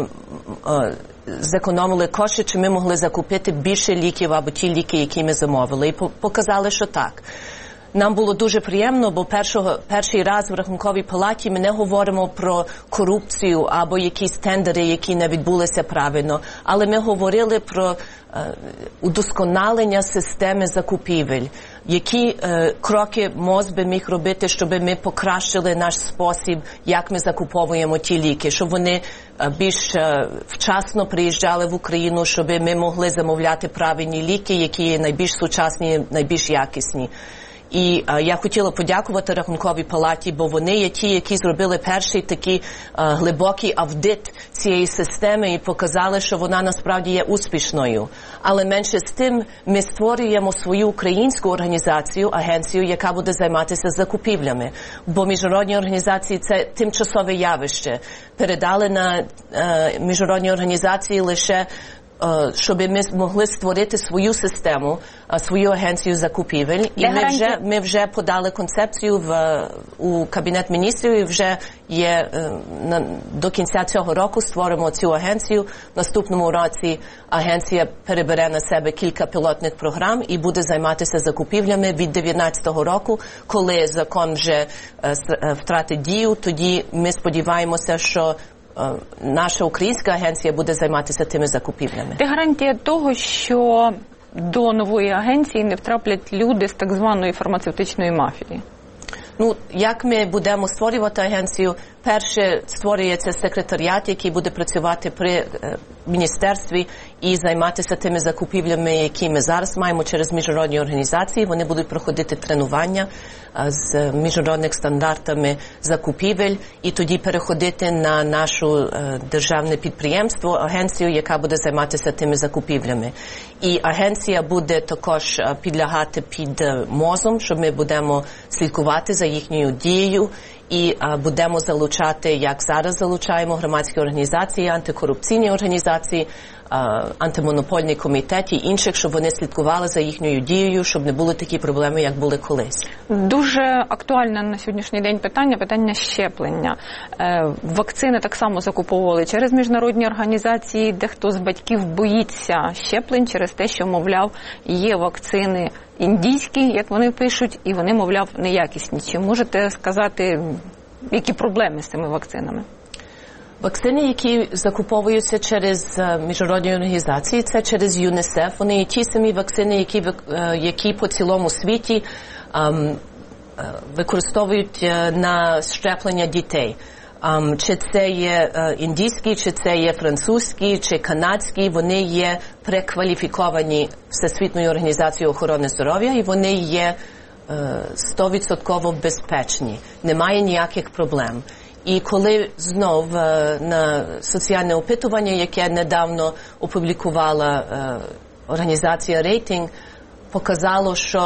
зекономили кошти, чи ми могли закупити більше ліків або ті ліки, які ми замовили. І показали, що так. Нам було дуже приємно, бо перший раз в Рахунковій палаті ми не говоримо про корупцію або якісь тендери, які не відбулися правильно, але ми говорили про удосконалення системи закупівель. Які кроки МОЗ би міг робити, щоб ми покращили наш спосіб, як ми закуповуємо ті ліки, щоб вони більш вчасно приїжджали в Україну, щоб ми могли замовляти правильні ліки, які є найбільш сучасні, найбільш якісні. І я хотіла подякувати Рахунковій палаті, бо вони є ті, які зробили перший такий глибокий аудит цієї системи і показали, що вона насправді є успішною. Але менше з тим ми створюємо свою українську організацію, агенцію, яка буде займатися закупівлями. Бо міжнародні організації – це тимчасове явище. Передали на міжнародні організації лише щоб ми могли створити свою систему, свою агенцію закупівель. І ми вже подали концепцію у Кабінет міністрів, і вже є до кінця цього року створимо цю агенцію. В наступному році агенція перебере на себе кілька пілотних програм і буде займатися закупівлями від 2019 року, коли закон вже втратить дію. Тоді ми сподіваємося, що наша українська агенція буде займатися тими закупівлями. Це гарантія того, що до нової агенції не втраплять люди з так званої фармацевтичної мафії? Як ми будемо створювати агенцію? Перше, створюється секретаріат, який буде працювати при міністерстві і займатися тими закупівлями, які ми зараз маємо через міжнародні організації. Вони будуть проходити тренування з міжнародних стандартами закупівель і тоді переходити на нашу державне підприємство, агенцію, яка буде займатися тими закупівлями. І агенція буде також підлягати під МОЗом, що ми будемо слідкувати за їхньою дією і будемо залучати, як зараз залучаємо громадські організації, антикорупційні організації, антимонопольний комітет і інших, щоб вони слідкували за їхньою дією, щоб не були такі проблеми, як були колись. Дуже актуальне на сьогоднішній день питання щеплення. Вакцини так само закуповували через міжнародні організації, дехто з батьків боїться щеплень через те, що, мовляв, є вакцини індійські, як вони пишуть, і вони, мовляв, неякісні. Чи можете сказати, які проблеми з цими вакцинами? Вакцини, які закуповуються через міжнародні організації, це через ЮНІСЕФ. Вони є ті самі вакцини, які по цілому світі використовують на щеплення дітей. Чи це є індійські, чи це є французькі, чи канадські, вони є прекваліфіковані Всесвітньою організацією охорони здоров'я, і вони є 100% безпечні. Немає ніяких проблем. І коли знов на соціальне опитування, яке недавно опублікувала організація «Рейтинг», показало, що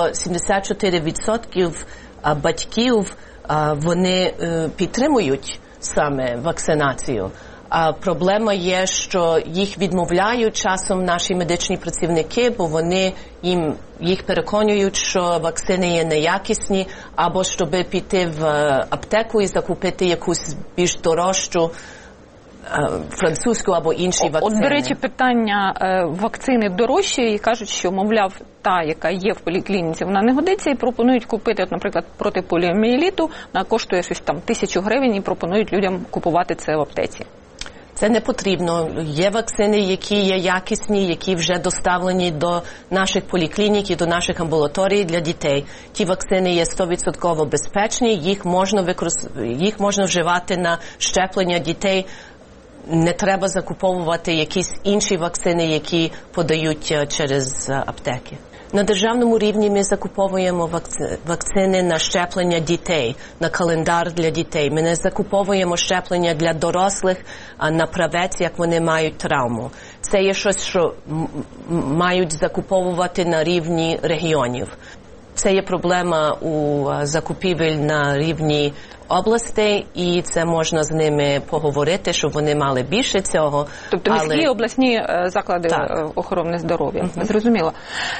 74% батьків вони підтримують саме вакцинацію. А проблема є, що їх відмовляють часом наші медичні працівники, бо вони їх переконують, що вакцини є неякісні, або щоб піти в аптеку і закупити якусь більш дорожчу французьку або інші вакцини. До речі, питання вакцини дорожчі і кажуть, що, мовляв, та, яка є в поліклініці, вона не годиться і пропонують купити, наприклад, проти поліомієліту, вона коштує щось там 1000 гривень і пропонують людям купувати це в аптеці. Це не потрібно. Є вакцини, які є якісні, які вже доставлені до наших поліклінік і до наших амбулаторій для дітей. Ті вакцини є 100% безпечні, їх можна вживати на щеплення дітей не треба закуповувати якісь інші вакцини, які подають через аптеки. На державному рівні ми закуповуємо вакцини на щеплення дітей, на календар для дітей. Ми не закуповуємо щеплення для дорослих на правець, як вони мають травму. Це є щось, що мають закуповувати на рівні регіонів. Це є проблема у закупівель на рівні областей, і це можна з ними поговорити, щоб вони мали більше цього. Тобто міські обласні заклади охорони здоров'я. Зрозуміло.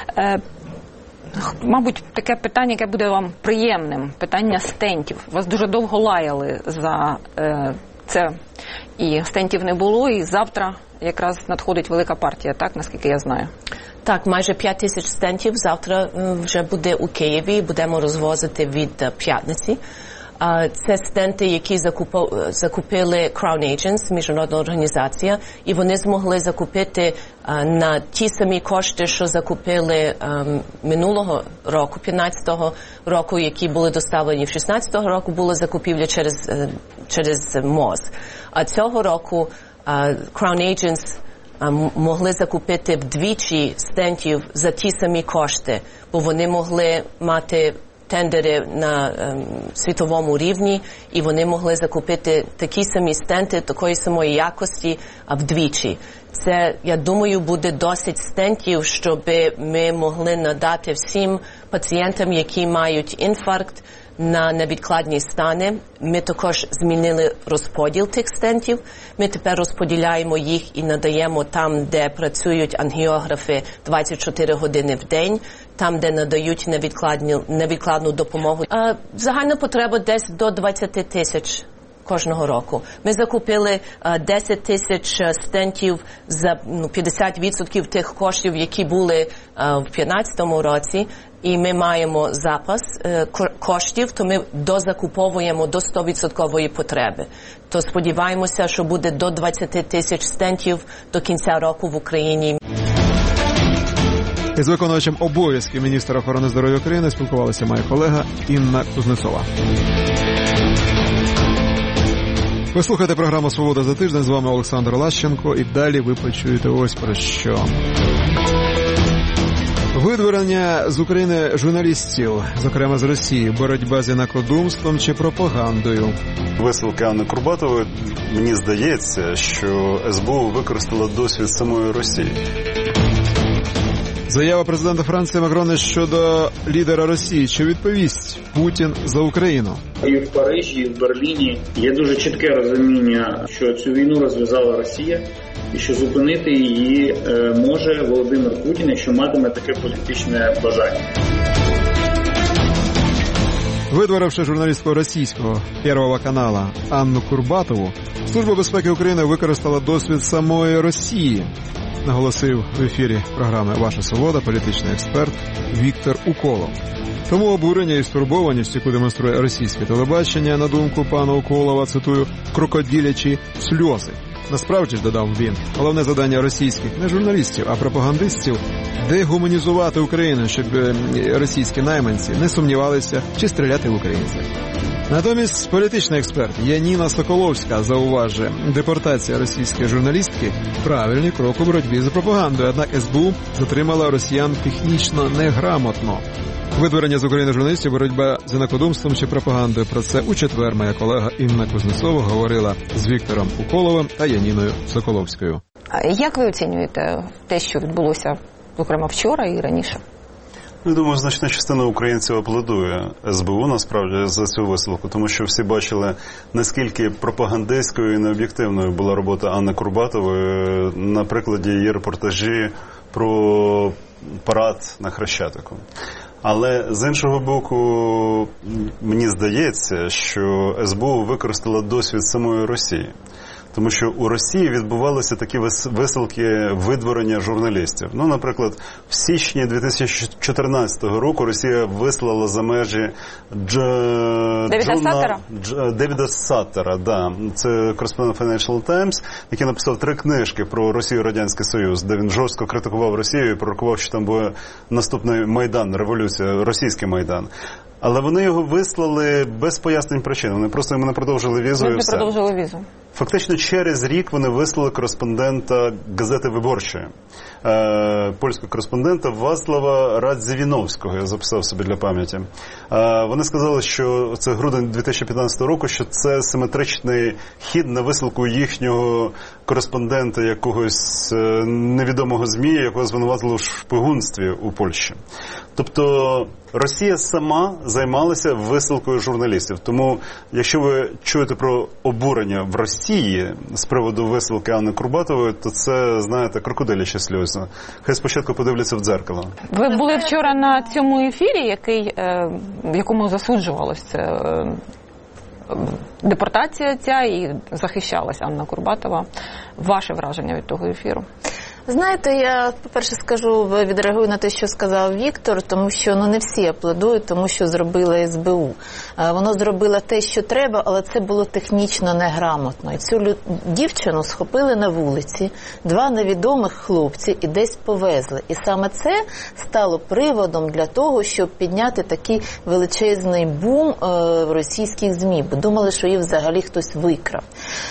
Мабуть, таке питання, яке буде вам приємним, питання стентів. Вас дуже довго лаяли за це, і стентів не було, і завтра якраз надходить велика партія, так, наскільки я знаю? Так, майже 5 тисяч стентів завтра вже буде у Києві, будемо розвозити від п'ятниці. Це стенти, які закупили Crown Agents, міжнародна організація, і вони змогли закупити на ті самі кошти, що закупили минулого року, 15-го року, які були доставлені в 16-го року, була закупівля через МОЗ. А цього року Crown Agents могли закупити вдвічі стентів за ті самі кошти, бо вони могли мати тендери на світовому рівні, і вони могли закупити такі самі стенти, такої самої якості, вдвічі. Це, я думаю, буде досить стентів, щоб ми могли надати всім пацієнтам, які мають інфаркт, на невідкладні стани. Ми також змінили розподіл тих стентів. Ми тепер розподіляємо їх і надаємо там, де працюють ангіографи 24 години в день, там, де надають невідкладну допомогу. Загальна потреба десь до 20 тисяч кожного року. Ми закупили 10 тисяч стентів за 50% тих коштів, які були в 2015 році. І ми маємо запас коштів, то ми дозакуповуємо до 100% потреби. То сподіваємося, що буде до 20 тисяч стентів до кінця року в Україні. Із виконувачем обов'язків міністра охорони здоров'я України спілкувалася моя колега Інна Кузнецова. Ви слухаєте програму «Свобода за тиждень». З вами Олександр Лащенко. І далі ви почуєте ось про що. Видворення з України журналістів, зокрема з Росії, боротьба з інакодумством чи пропагандою. Висилки Анни Курбатової, мені здається, що СБУ використала досвід самої Росії. Заява президента Франції Макрона щодо лідера Росії. Чи відповість Путін за Україну? І в Парижі, і в Берліні є дуже чітке розуміння, що цю війну розв'язала Росія і що зупинити її може Володимир Путін, якщо матиме таке політичне бажання. Видворивши журналістку російського Первого каналу Анну Курбатову, Служба безпеки України використала досвід самої Росії, наголосив в ефірі програми «Ваша свобода» політичний експерт Віктор Уколов. Тому обурення і стурбованість, яку демонструє російське телебачення, на думку пана Уколова, цитую, «крокодилячі сльози». Насправді ж, додав він, головне завдання російських не журналістів, а пропагандистів – дегуманізувати Україну, щоб російські найманці не сумнівалися, чи стріляти в українців. Натомість політичний експерт Яніна Соколовська зауважує, депортація російської журналістки – правильний крок у боротьбі за пропагандою, однак СБУ затримала росіян технічно неграмотно. Видворення з України журналістів, боротьба з інакодумством чи пропагандою. Про це у четвер моя колега Інна Кузнецова говорила з Віктором Уколовим та Яніною Соколовською. Як ви оцінюєте те, що відбулося, зокрема, вчора і раніше? Я думаю, значна частина українців аплодує СБУ, насправді, за цю висилку, тому що всі бачили, наскільки пропагандистською і необ'єктивною була робота Анни Курбатової на прикладі її репортажі про парад на Хрещатику. Але, з іншого боку, мені здається, що СБУ використала досвід самої Росії. Тому що у Росії відбувалися такі висилки видворення журналістів. Ну, наприклад, в січні 2014 року Росія вислала за межі Девіда Саттера, да. Це кореспондент Financial Times, який написав 3 книжки про Росію і Радянський Союз, де він жорстко критикував Росію і пророкував, що там буде наступний Майдан, революція, російський Майдан. Але вони його вислали без пояснень причин. Вони просто йому не продовжили візу і все. Продовжили візу. Фактично через рік вони вислали кореспондента газети «Виборчої», польського кореспондента Вацлава Радзивіновського, я записав собі для пам'яті. Вони сказали, що це грудень 2015 року, що це симетричний хід на висилку їхнього кореспондента якогось невідомого ЗМІ, якого звинуватили в шпигунстві у Польщі. Тобто Росія сама займалася висилкою журналістів. Тому, якщо ви чуєте про обурення в Росії з приводу висилки Анни Курбатової, то це, знаєте, крокодилячі сльози. Хай спочатку подивляться в дзеркало. Ви були вчора на цьому ефірі, в якому засуджувалася депортація ця і захищалася Анна Курбатова. Ваше враження від того ефіру? Знаєте, я, по-перше, відреагую на те, що сказав Віктор, тому що не всі аплодують, тому що зробила СБУ. Воно зробило те, що треба, але це було технічно неграмотно. І цю дівчину схопили на вулиці, два невідомих хлопці і десь повезли. І саме це стало приводом для того, щоб підняти такий величезний бум в російських ЗМІ, бо думали, що їх взагалі хтось викрав.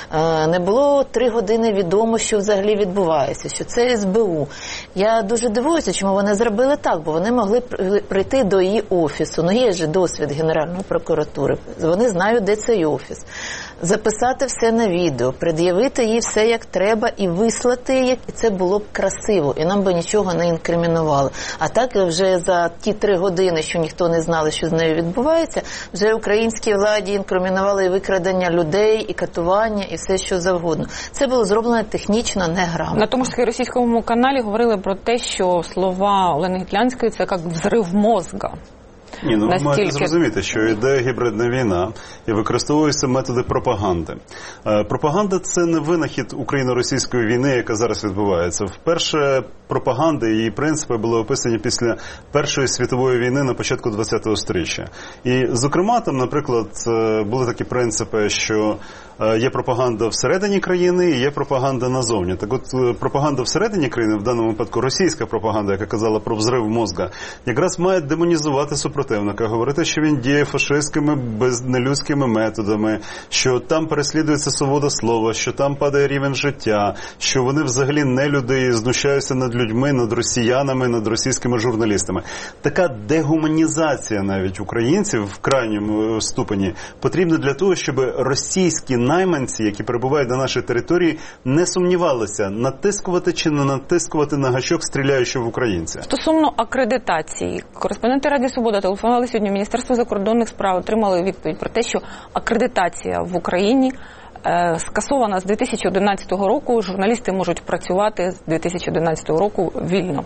Не було 3 години відомо, що взагалі відбувається, що це СБУ. Я дуже дивуюся, чому вони зробили так, бо вони могли прийти до її офісу. Є ж досвід Генеральної прокуратури. Вони знають, де цей офіс. Записати все на відео, пред'явити їй все як треба і вислати її, і це було б красиво, і нам би нічого не інкримінували. А так вже за ті 3 години, що ніхто не знав, що з нею відбувається, вже українській владі інкримінували і викрадення людей, і катування, і все, що завгодно. Це було зроблено технічно неграмотно. На тому ж таки російському каналі говорили про те, що слова Олени Гітлянської – це як взрив мозга. Ні, ви маєте зрозуміти, що йде гібридна війна і використовуються методи пропаганди. Пропаганда – це не винахід україно-російської війни, яка зараз відбувається. Вперше пропаганда і її принципи були описані після Першої світової війни на початку ХХ століття. І, зокрема, там, наприклад, були такі принципи, що є пропаганда всередині країни і є пропаганда назовні. Так от, пропаганда всередині країни, в даному випадку російська пропаганда, яка казала про взрив мозга, якраз має демонізувати супротивника, говорити, що він діє фашистськими, нелюдськими методами, що там переслідується свобода слова, що там падає рівень життя, що вони взагалі не люди і знущаються над людьми, над росіянами, над російськими журналістами. Така дегуманізація навіть українців в крайньому ступені потрібна для того, щоб російські найманці, які перебувають на нашій території, не сумнівалися, натискувати чи не натискувати на гачок, стріляючи в українця. Стосовно акредитації, кореспонденти Ради Свобода телефонували сьогодні в Міністерство закордонних справ, отримали відповідь про те, що акредитація в Україні скасована з 2011 року, журналісти можуть працювати з 2011 року вільно.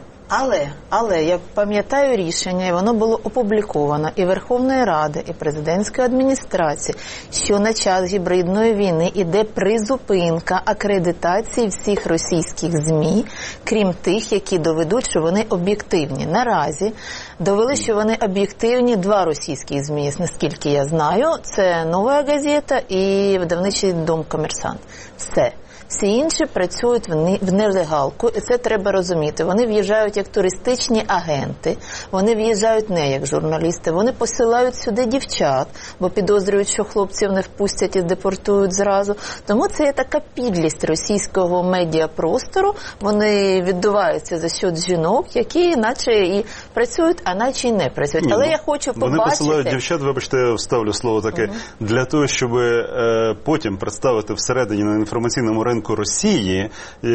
Але я пам'ятаю рішення, і воно було опубліковано і Верховної Ради, і президентської адміністрації, що на час гібридної війни іде призупинка акредитації всіх російських ЗМІ, крім тих, які доведуть, що вони об'єктивні. Наразі довели, що вони об'єктивні 2 російські ЗМІ, наскільки я знаю. Це «Нова газета» і видавничий дом «Комерсант». Все. Всі інші працюють в нелегалку, і це треба розуміти. Вони в'їжджають як туристичні агенти, вони в'їжджають не як журналісти, вони посилають сюди дівчат, бо підозрюють, що хлопців не впустять і депортують зразу. Тому це є така підлість російського медіапростору, вони віддуваються за счет жінок, які наче і працюють, а наче і не працюють. Але я хочу побачити... Вони посилають дівчат, вибачте, я вставлю слово таке, для того, щоб потім представити всередині на інформаційному ринку Росії,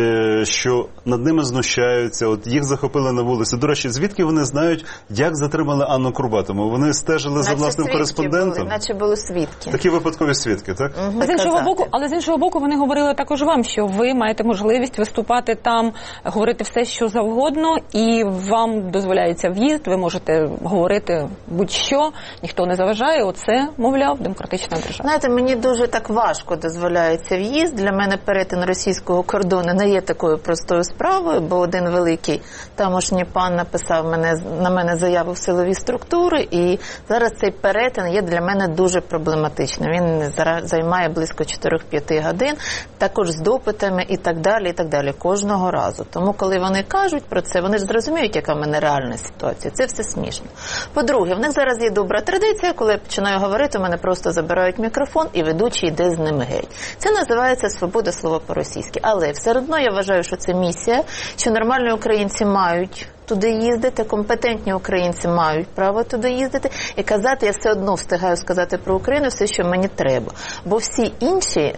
що над ними знущаються, от їх захопили на вулиці. До речі, звідки вони знають, як затримали Анну Курбатову? Вони стежили за власним кореспондентом? Наче були свідки. Такі випадкові свідки, так? Але з іншого боку, вони говорили також вам, що ви маєте можливість виступати там, говорити все, що завгодно, і вам дозволяється в'їзд, ви можете говорити будь-що, ніхто не заважає. Оце, мовляв, демократична держава. Знаєте, мені дуже так важко дозволяється в'їзд. Для мене перетин перетин російського кордону не є такою простою справою, бо один великий тамошній пан написав на мене заяву в силові структури, і зараз цей перетин є для мене дуже проблематичним. Він займає близько 4-5 годин, також з допитами і так далі, кожного разу. Тому, коли вони кажуть про це, вони ж зрозуміють, яка в мене реальна ситуація. Це все смішно. По-друге, в них зараз є добра традиція, коли я починаю говорити, у мене просто забирають мікрофон і ведучий йде з ними геть. Це називається свобода слова по-російськи. Але все одно я вважаю, що це місія, що нормальні українці мають туди їздити, компетентні українці мають право туди їздити і казати, я все одно встигаю сказати про Україну все, що мені треба. Бо всі інші,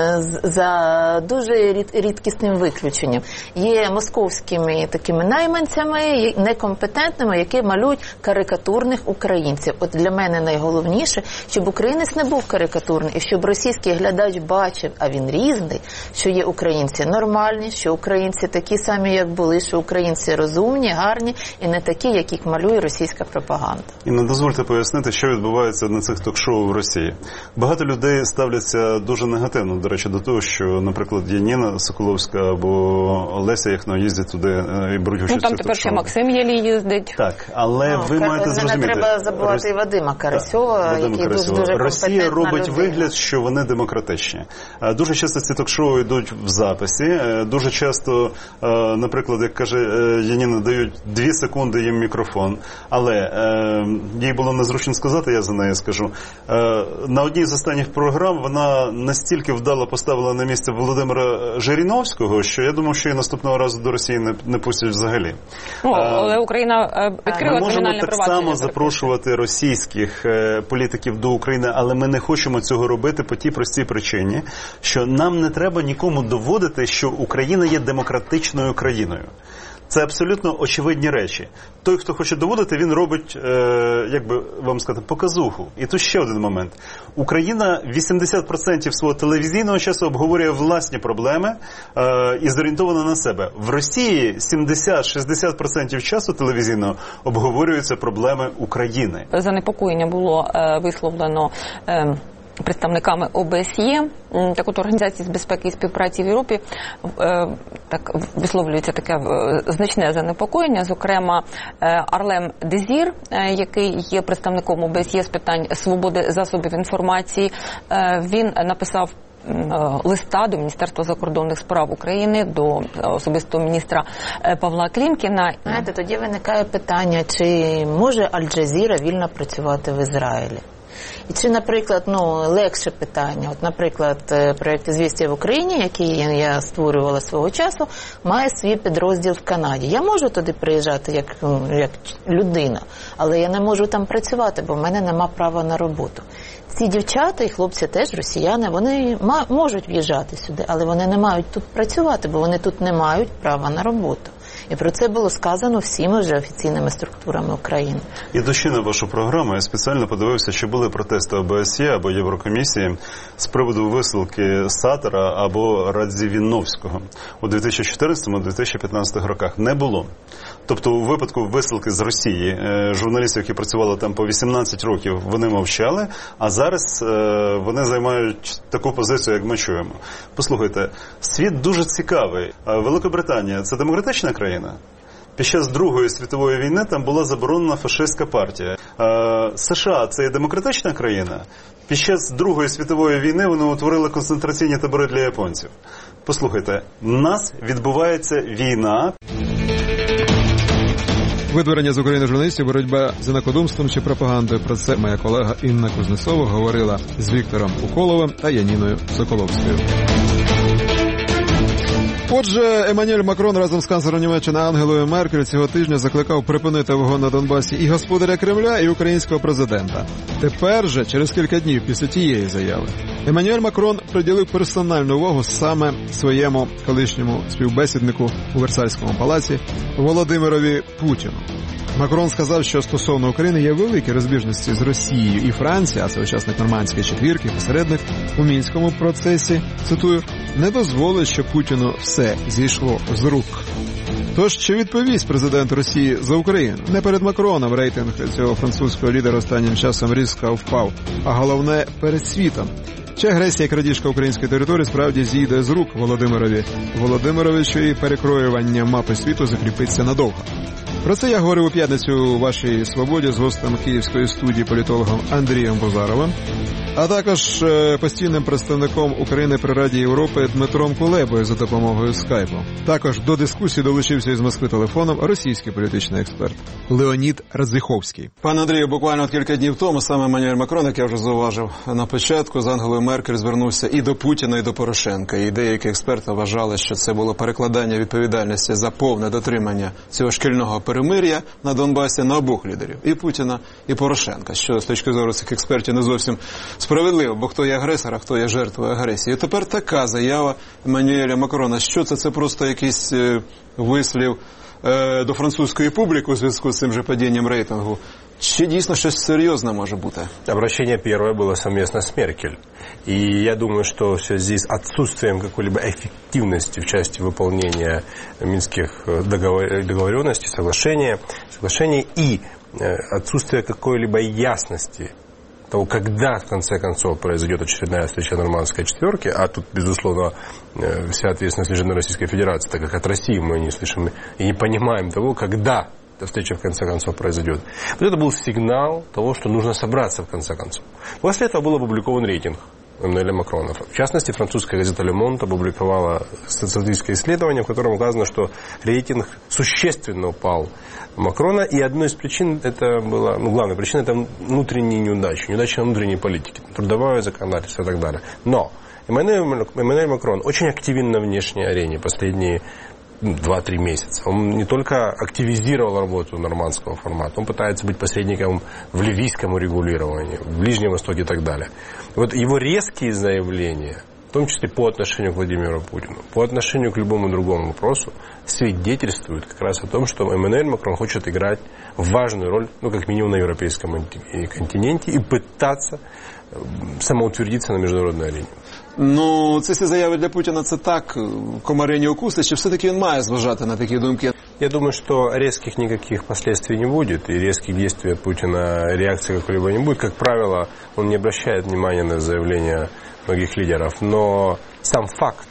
за дуже рідкісним виключенням, є московськими такими найманцями, некомпетентними, які малюють карикатурних українців. От для мене найголовніше, щоб українець не був карикатурний, і щоб російський глядач бачив, а він різний, що є українці нормальні, що українці такі самі, як були, що українці розумні, гарні і не такі, як їх малює російська пропаганда. Інна, дозвольте пояснити, що відбувається на цих ток-шоу в Росії. Багато людей ставляться дуже негативно, до речі, до того, що, наприклад, Яніна Соколовська або Олеся Яхно їздять туди і беруть участь в цих ток-шоу. Там тепер ще Максим Єлій їздить. Так, але ви маєте зрозуміти. Не треба забувати і Вадима Карасьова, який дуже компетентна Росія робить людина. вигляд, що вони демократичні. Дуже часто ці ток-шоу йдуть в записі. Дуже часто, наприклад, як каже Яніна, дають 2 секунди їм мікрофон. Але їй було незручно сказати, я за неї скажу. На одній з останніх програм вона настільки вдало поставила на місце Володимира Жириновського, що я думав, що її наступного разу до Росії не пустять взагалі. Але Україна відкрила кримінальне провадження. Ми можемо так само запрошувати російських політиків до України, але ми не хочемо цього робити по тій простій причині, що нам не треба нікому доводити, що Україна є демократичною країною. Це абсолютно очевидні речі. Той, хто хоче доводити, він робить, як би вам сказати, показуху. І тут ще один момент. Україна 80% свого телевізійного часу обговорює власні проблеми і зорієнтована на себе. В Росії 70-60% часу телевізійного обговорюються проблеми України. Занепокоєння було висловлено представниками ОБСЄ, так от Організації з безпеки і співпраці в Європі, так висловлюється таке значне занепокоєння. Зокрема, Арлем Дезір, який є представником ОБСЄ з питань свободи засобів інформації, він написав листа до Міністерства закордонних справ України, до особистого міністра Павла Клімкіна. Знаєте, тоді виникає питання, чи може Аль-Джазіра вільно працювати в Ізраїлі? І чи, наприклад, легше питання, от, наприклад, проєкт «Звістя в Україні», який я створювала свого часу, має свій підрозділ в Канаді. Я можу туди приїжджати як людина, але я не можу там працювати, бо в мене нема права на роботу. Ці дівчата і хлопці теж, росіяни, вони можуть в'їжджати сюди, але вони не мають тут працювати, бо вони тут не мають права на роботу. І про це було сказано всіми вже офіційними структурами України. Ідучи на вашу програму, я спеціально подивився, чи були протести ОБСЄ або Єврокомісії з приводу висилки Сатара або Радзивінновського у 2014-2015 роках. Не було. Тобто у випадку висилки з Росії журналістів, які працювали там по 18 років, вони мовчали, а зараз вони займають таку позицію, як ми чуємо. Послухайте, світ дуже цікавий. Великобританія – це демократична країна? Під час Другої світової війни там була заборонена фашистська партія. США – це є демократична країна? Під час Другої світової війни вони утворили концентраційні табори для японців. Послухайте, в нас відбувається війна. Видворення з України журналістів, боротьба з інакодумством чи пропагандою. Про це моя колега Інна Кузнецова говорила з Віктором Уколовим та Яніною Соколовською. Отже, Еммануель Макрон разом з канцлером Німеччини Ангелою Меркель цього тижня закликав припинити вогонь на Донбасі і господаря Кремля, і українського президента. Тепер же, через кілька днів після тієї заяви, Еммануель Макрон приділив персональну увагу саме своєму колишньому співбесіднику у Версальському палаці Володимирові Путіну. Макрон сказав, що стосовно України є великі розбіжності з Росією, і Франція, а це учасник Нормандської четвірки, посередник у Мінському процесі, цитую, не дозволить, щоб Путіну все зійшло з рук. Тож, чи відповість президент Росії за Україну? Не перед Макроном рейтинг цього французького лідера останнім часом різко впав, а головне – перед світом. Чи агресія і крадіжка української території справді зійде з рук Володимирові, що і перекроювання мапи світу закріпиться надовго? Про це я говорив у п'ятницю у вашій «Свободі» з гостем київської студії політологом Андрієм Бузаровим, а також постійним представником України при Раді Європи Дмитром Кулебою за допомогою скайпу. Також до дискусії долучився із Москви телефоном російський політичний експерт Леонід Радзиховський. Пане Андрію, буквально кілька днів тому саме Еммануель Макрон, як я вже зауважив на початку, з Ангелою Меркель звернувся і до Путіна, і до Порошенка. І деякі експерти вважали, що це було перекладання відповідальності за повне дотримання цього шкільного перемир'я на Донбасі на обох лідерів – і Путіна, і Порошенка, що з точки зору цих експертів не зовсім справедливо, бо хто є агресор, а хто є жертвою агресії. І тепер така заява Еммануеля Макрона. Що це? Це просто якийсь вислів до французької публіки у зв'язку з цим же падінням рейтингу? Чи дійсно щось серйозне може бути? Обращение первое было совместно с Меркель. И я думаю, что в связи с отсутствием какой-либо эффективности в части выполнения минских договоренностей, соглашений и отсутствие какой-либо ясности того, когда, в конце концов, произойдет очередная встреча нормандской четверки, а тут, безусловно, вся ответственность лежит на Российской Федерации, так как от России мы не слышим и не понимаем того, когда эта встреча, в конце концов, произойдет. Вот это был сигнал того, что нужно собраться, в конце концов. После этого был опубликован рейтинг Эммануэля Макрона. В частности, французская газета «Ле Монт» опубликовала статистическое исследование, в котором указано, что рейтинг существенно упал Макрона, и одной из причин это была, главной причиной это внутренние неудачи на внутренней политике, трудовое законодательство и так далее. Но Эммануэль Макрон очень активен на внешней арене последние 2-3 месяца. Он не только активизировал работу нормандского формата, он пытается быть посредником в ливийском урегулировании, в Ближнем Востоке и так далее. И вот его резкие заявления, в том числе по отношению к Владимиру Путину, по отношению к любому другому вопросу, свидетельствуют как раз о том, что Эммануэль Макрон хочет играть важную роль, как минимум на европейском континенте, и пытаться самоутвердиться на международной арене. Це всі заяви для Путіна, це так, комарині укуси, чи все-таки він має зважати на такі думки? Я думаю, что резких никаких последствий не будет, и резких действий от Путина, реакции какой-либо не будет. Как правило, он не обращает внимания на заявления многих лидеров, но сам факт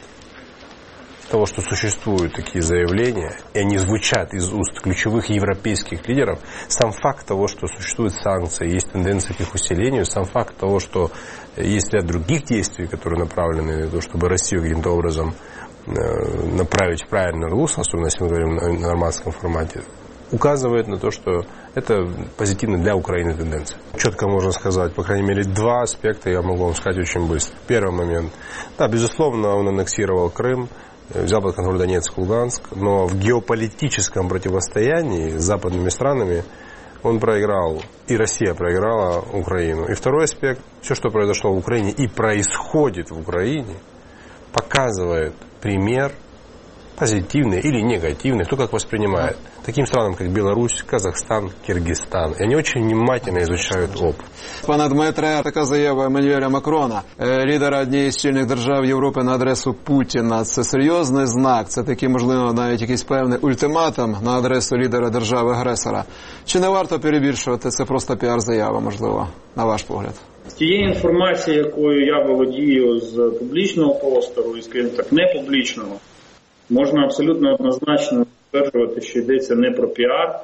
того, что существуют такие заявления, и они звучат из уст ключевых европейских лидеров, сам факт того, что существуют санкции, есть тенденция к их усилению, сам факт того, что есть ряд других действий, которые направлены на то, чтобы Россию каким-то образом направить в правильное русло, особенно если мы говорим на нормандском формате, указывает на то, что это позитивно для Украины тенденция. Четко можно сказать, по крайней мере, 2 аспекта я могу вам сказать очень быстро. Первый момент. Да, безусловно, он аннексировал Крым, взял под контроль Донецк, Луганск, но в геополитическом противостоянии с западными странами он проиграл, и Россия проиграла Украину. И второй аспект, все, что произошло в Украине и происходит в Украине, показывает пример позитивный или негативный, кто как воспринимает. Таким странам, как Беларусь, Казахстан, Киргизстан. И они очень внимательно изучают опыт. Пане Дмитре, така заява Еммануеля Макрона, лідера однієї з сильних держав Європи на адресу Путіна. Це серйозний знак, це такий, можливо, навіть якийсь певний ультиматум на адресу лідера держави-агресора. Чи не варто перебільшувати, це просто піар-заява, можливо, на ваш погляд? З тієї інформації, якою я володію з публічного простору і, скажімо так, непублічного, можна абсолютно однозначно стверджувати, що йдеться не про піар,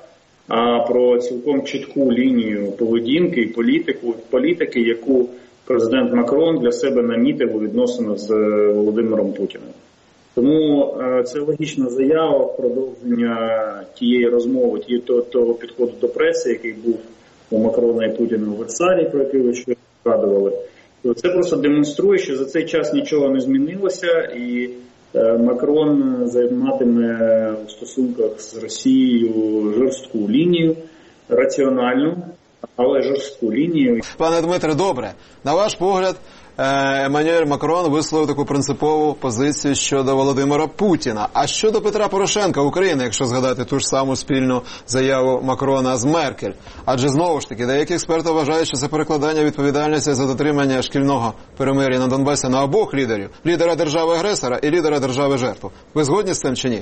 а про цілком чітку лінію поведінки і політики, яку президент Макрон для себе намітив у відносинах з Володимиром Путіним. Тому це логічна заява в продовження тієї розмови, того підходу до преси, який був у Макрона і Путіна у Версалі, про який ви ще згадували. Це просто демонструє, що за цей час нічого не змінилося, і Макрон займатиме у стосунках з Росією жорстку лінію, раціональну, але жорстку лінію. Пане Дмитре, добре. На ваш погляд, Еммануель Макрон висловив таку принципову позицію щодо Володимира Путіна. А щодо Петра Порошенка, України, якщо згадати ту ж саму спільну заяву Макрона з Меркель? Адже, знову ж таки, деякі експерти вважають, що це перекладання відповідальності за дотримання шкільного перемир'я на Донбасі на обох лідерів. Лідера держави-агресора і лідера держави-жертву. Ви згодні з цим чи ні?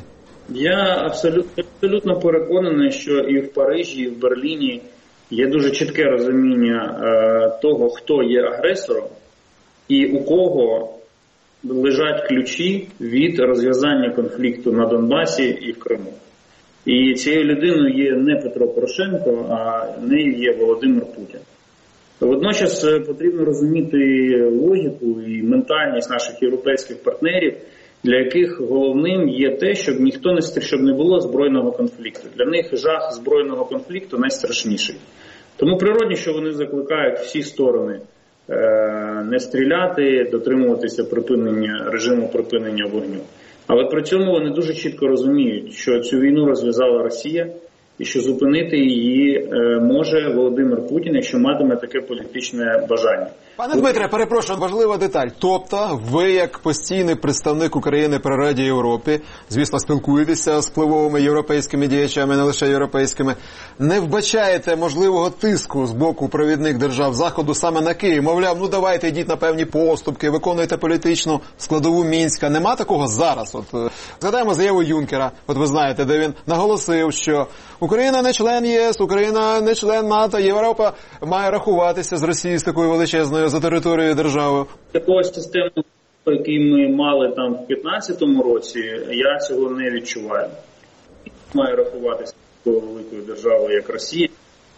Я абсолютно переконаний, що і в Парижі, і в Берліні є дуже чітке розуміння того, хто є агресором і у кого лежать ключі від розв'язання конфлікту на Донбасі і в Криму. І цією людиною є не Петро Порошенко, а нею є Володимир Путін. Водночас потрібно розуміти логіку і ментальність наших європейських партнерів, для яких головним є те, щоб не було збройного конфлікту. Для них жах збройного конфлікту найстрашніший. Тому природно, що вони закликають всі сторони не стріляти, дотримуватися режиму припинення вогню. Але при цьому вони дуже чітко розуміють, що цю війну розв'язала Росія і що зупинити її може Володимир Путін, якщо матиме таке політичне бажання. Пане Дмитре, перепрошую, важлива деталь. Тобто ви, як постійний представник України при Раді Європи, звісно, спілкуєтеся з впливовими європейськими діячами, не лише європейськими, не вбачаєте можливого тиску з боку провідних держав Заходу саме на Київ? Мовляв, ну давайте йдіть на певні поступки, виконуйте політичну складову Мінська. Нема такого зараз? От згадаємо заяву Юнкера, от ви знаєте, де він наголосив, що Україна не член ЄС, Україна не член НАТО, Європа має рахуватися з Росією, з такою величезною за територією держави. Такої системи, яку ми мали там в 2015 році, я цього не відчуваю. Має рахуватися з такою великою державою, як Росія.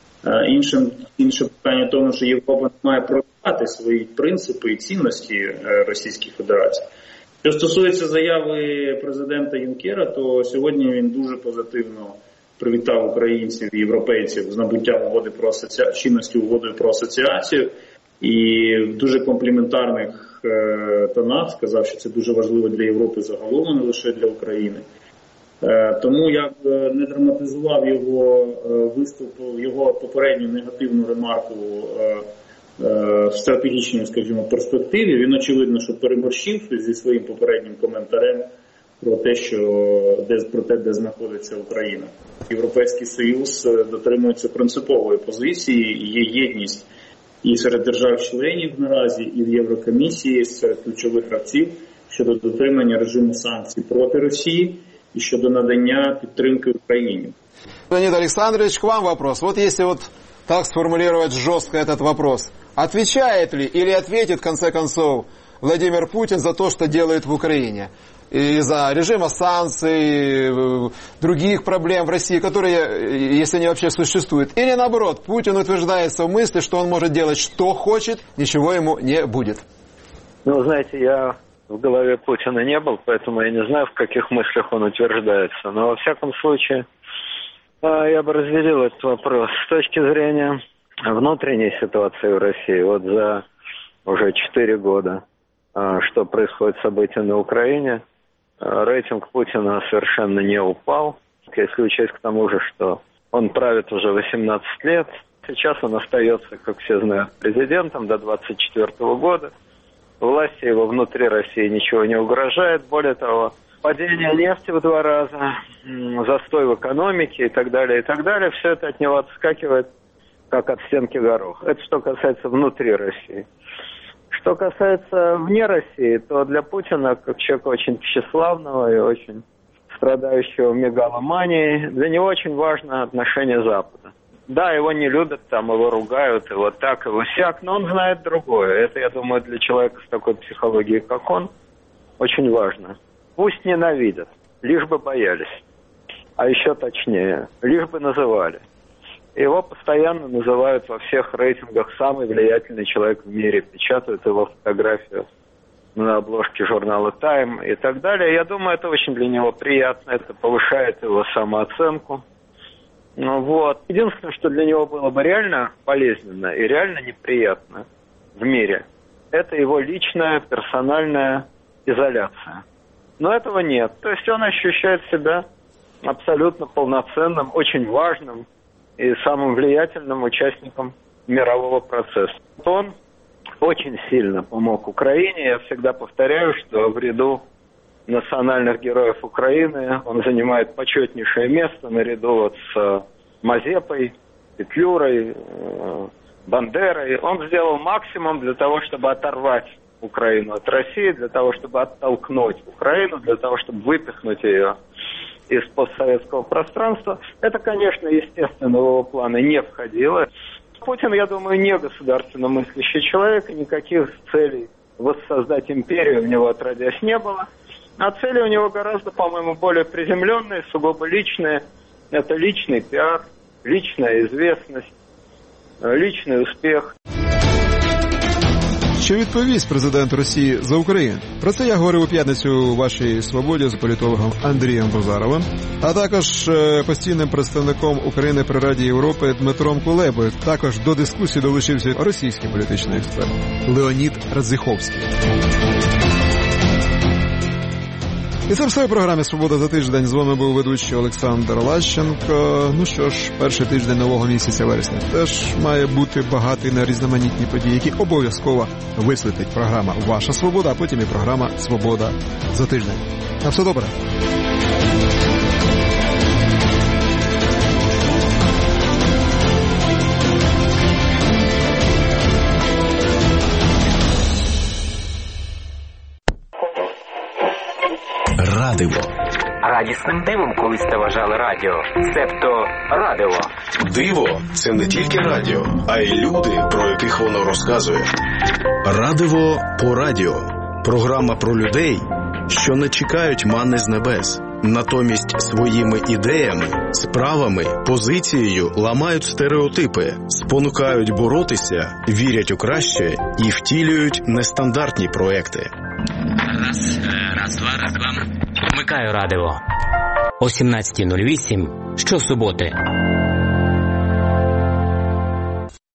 Інше питання в тому, що Європа не має продавати свої принципи і цінності Російській Федерації. Що стосується заяви президента Юнкера, то сьогодні він дуже позитивно привітав українців і європейців з набуттям чинності угодою про асоціацію і в дуже компліментарних тонах сказав, що це дуже важливо для Європи загалом, а не лише для України. Тому я б не драматизував його виступ, його попередню негативну ремарку в стратегічній, скажімо, перспективі. Він, очевидно, що переборщив зі своїм попереднім коментарем про те, де знаходиться Україна. Європейський Союз дотримується принципової позиції, є єдність і серед держав-членів наразі, і в Єврокомісії, серед ключових гравців щодо дотримання режиму санкцій проти Росії и щодо надання підтримки Украине. Леонид Александрович, к вам вопрос. Вот если вот так сформулировать жестко этот вопрос, отвечает ли или ответит в конце концов Владимир Путин за то, что делает в Украине? Из-за режима санкций, других проблем в России, которые, если они вообще существуют. Или наоборот, Путин утверждается в мысли, что он может делать, что хочет, ничего ему не будет. Ну, знаете, я в голове Путина не был, поэтому я не знаю, в каких мыслях он утверждается. Но во всяком случае, я бы разделил этот вопрос с точки зрения внутренней ситуации в России. Вот за уже 4 года, что происходит события на Украине, рейтинг Путина совершенно не упал. Если учесть к тому же, что он правит уже 18 лет, сейчас он остается, как все знают, президентом до 2024 года. Власти его внутри России ничего не угрожает. Более того, падение нефти в 2 раза, застой в экономике и так далее, все это от него отскакивает, как от стенки горох. Это что касается внутри России. Что касается вне России, то для Путина, как человека очень тщеславного и очень страдающего мегаломанией, для него очень важно отношение Запада. Да, его не любят, там его ругают, его так, его сяк, но он знает другое. Это, я думаю, для человека с такой психологией, как он, очень важно. Пусть ненавидят, лишь бы боялись. А еще точнее, лишь бы называли. Его постоянно называют во всех рейтингах самый влиятельный человек в мире. Печатают его фотографию на обложке журнала «Тайм» и так далее. Я думаю, это очень для него приятно, это повышает его самооценку. Ну, вот. Единственное, что для него было бы реально болезненно и реально неприятно в мире, это его личная, персональная изоляция. Но этого нет. То есть он ощущает себя абсолютно полноценным, очень важным и самым влиятельным участником мирового процесса. Он очень сильно помог Украине. Я всегда повторяю, что в ряду национальных героев Украины он занимает почетнейшее место наряду вот с Мазепой, Петлюрой, Бандерой. Он сделал максимум для того, чтобы оторвать Украину от России, для того, чтобы оттолкнуть Украину, для того, чтобы выпихнуть ее из постсоветского пространства. Это, конечно, естественно, в его планы не входило. Путин, я думаю, не государственно мыслящий человек, и никаких целей воссоздать империю у него отродясь не было. А цели у него гораздо, по-моему, более приземленные, сугубо личные. Это личный пиар, личная известность, личный успех. Що відповість президент Росії за Україну? Про це я говорив у п'ятницю у вашій «Свободі» з політологом Андрієм Бузаровим, а також постійним представником України при Раді Європи Дмитром Кулебою. Також до дискусії долучився російський політичний експерт Леонід Радзиховський. І це все у програмі «Свобода за тиждень». З вами був ведучий Олександр Лащенко. Ну що ж, перший тиждень нового місяця вересня теж має бути багатий на різноманітні події, які обов'язково висвітлить програма «Ваша свобода», а потім і програма «Свобода за тиждень». На все добре. Радиво. Радісним дивом колись те вважали радіо, себто радиво. Диво – це не тільки радіо, а й люди, про яких воно розказує. Радиво по радіо. Програма про людей, що не чекають манни з небес. Натомість своїми ідеями, справами, позицією ламають стереотипи, спонукають боротися, вірять у краще і втілюють нестандартні проекти. Раз, два. Вмикаю радио. О 17:08 щосуботи.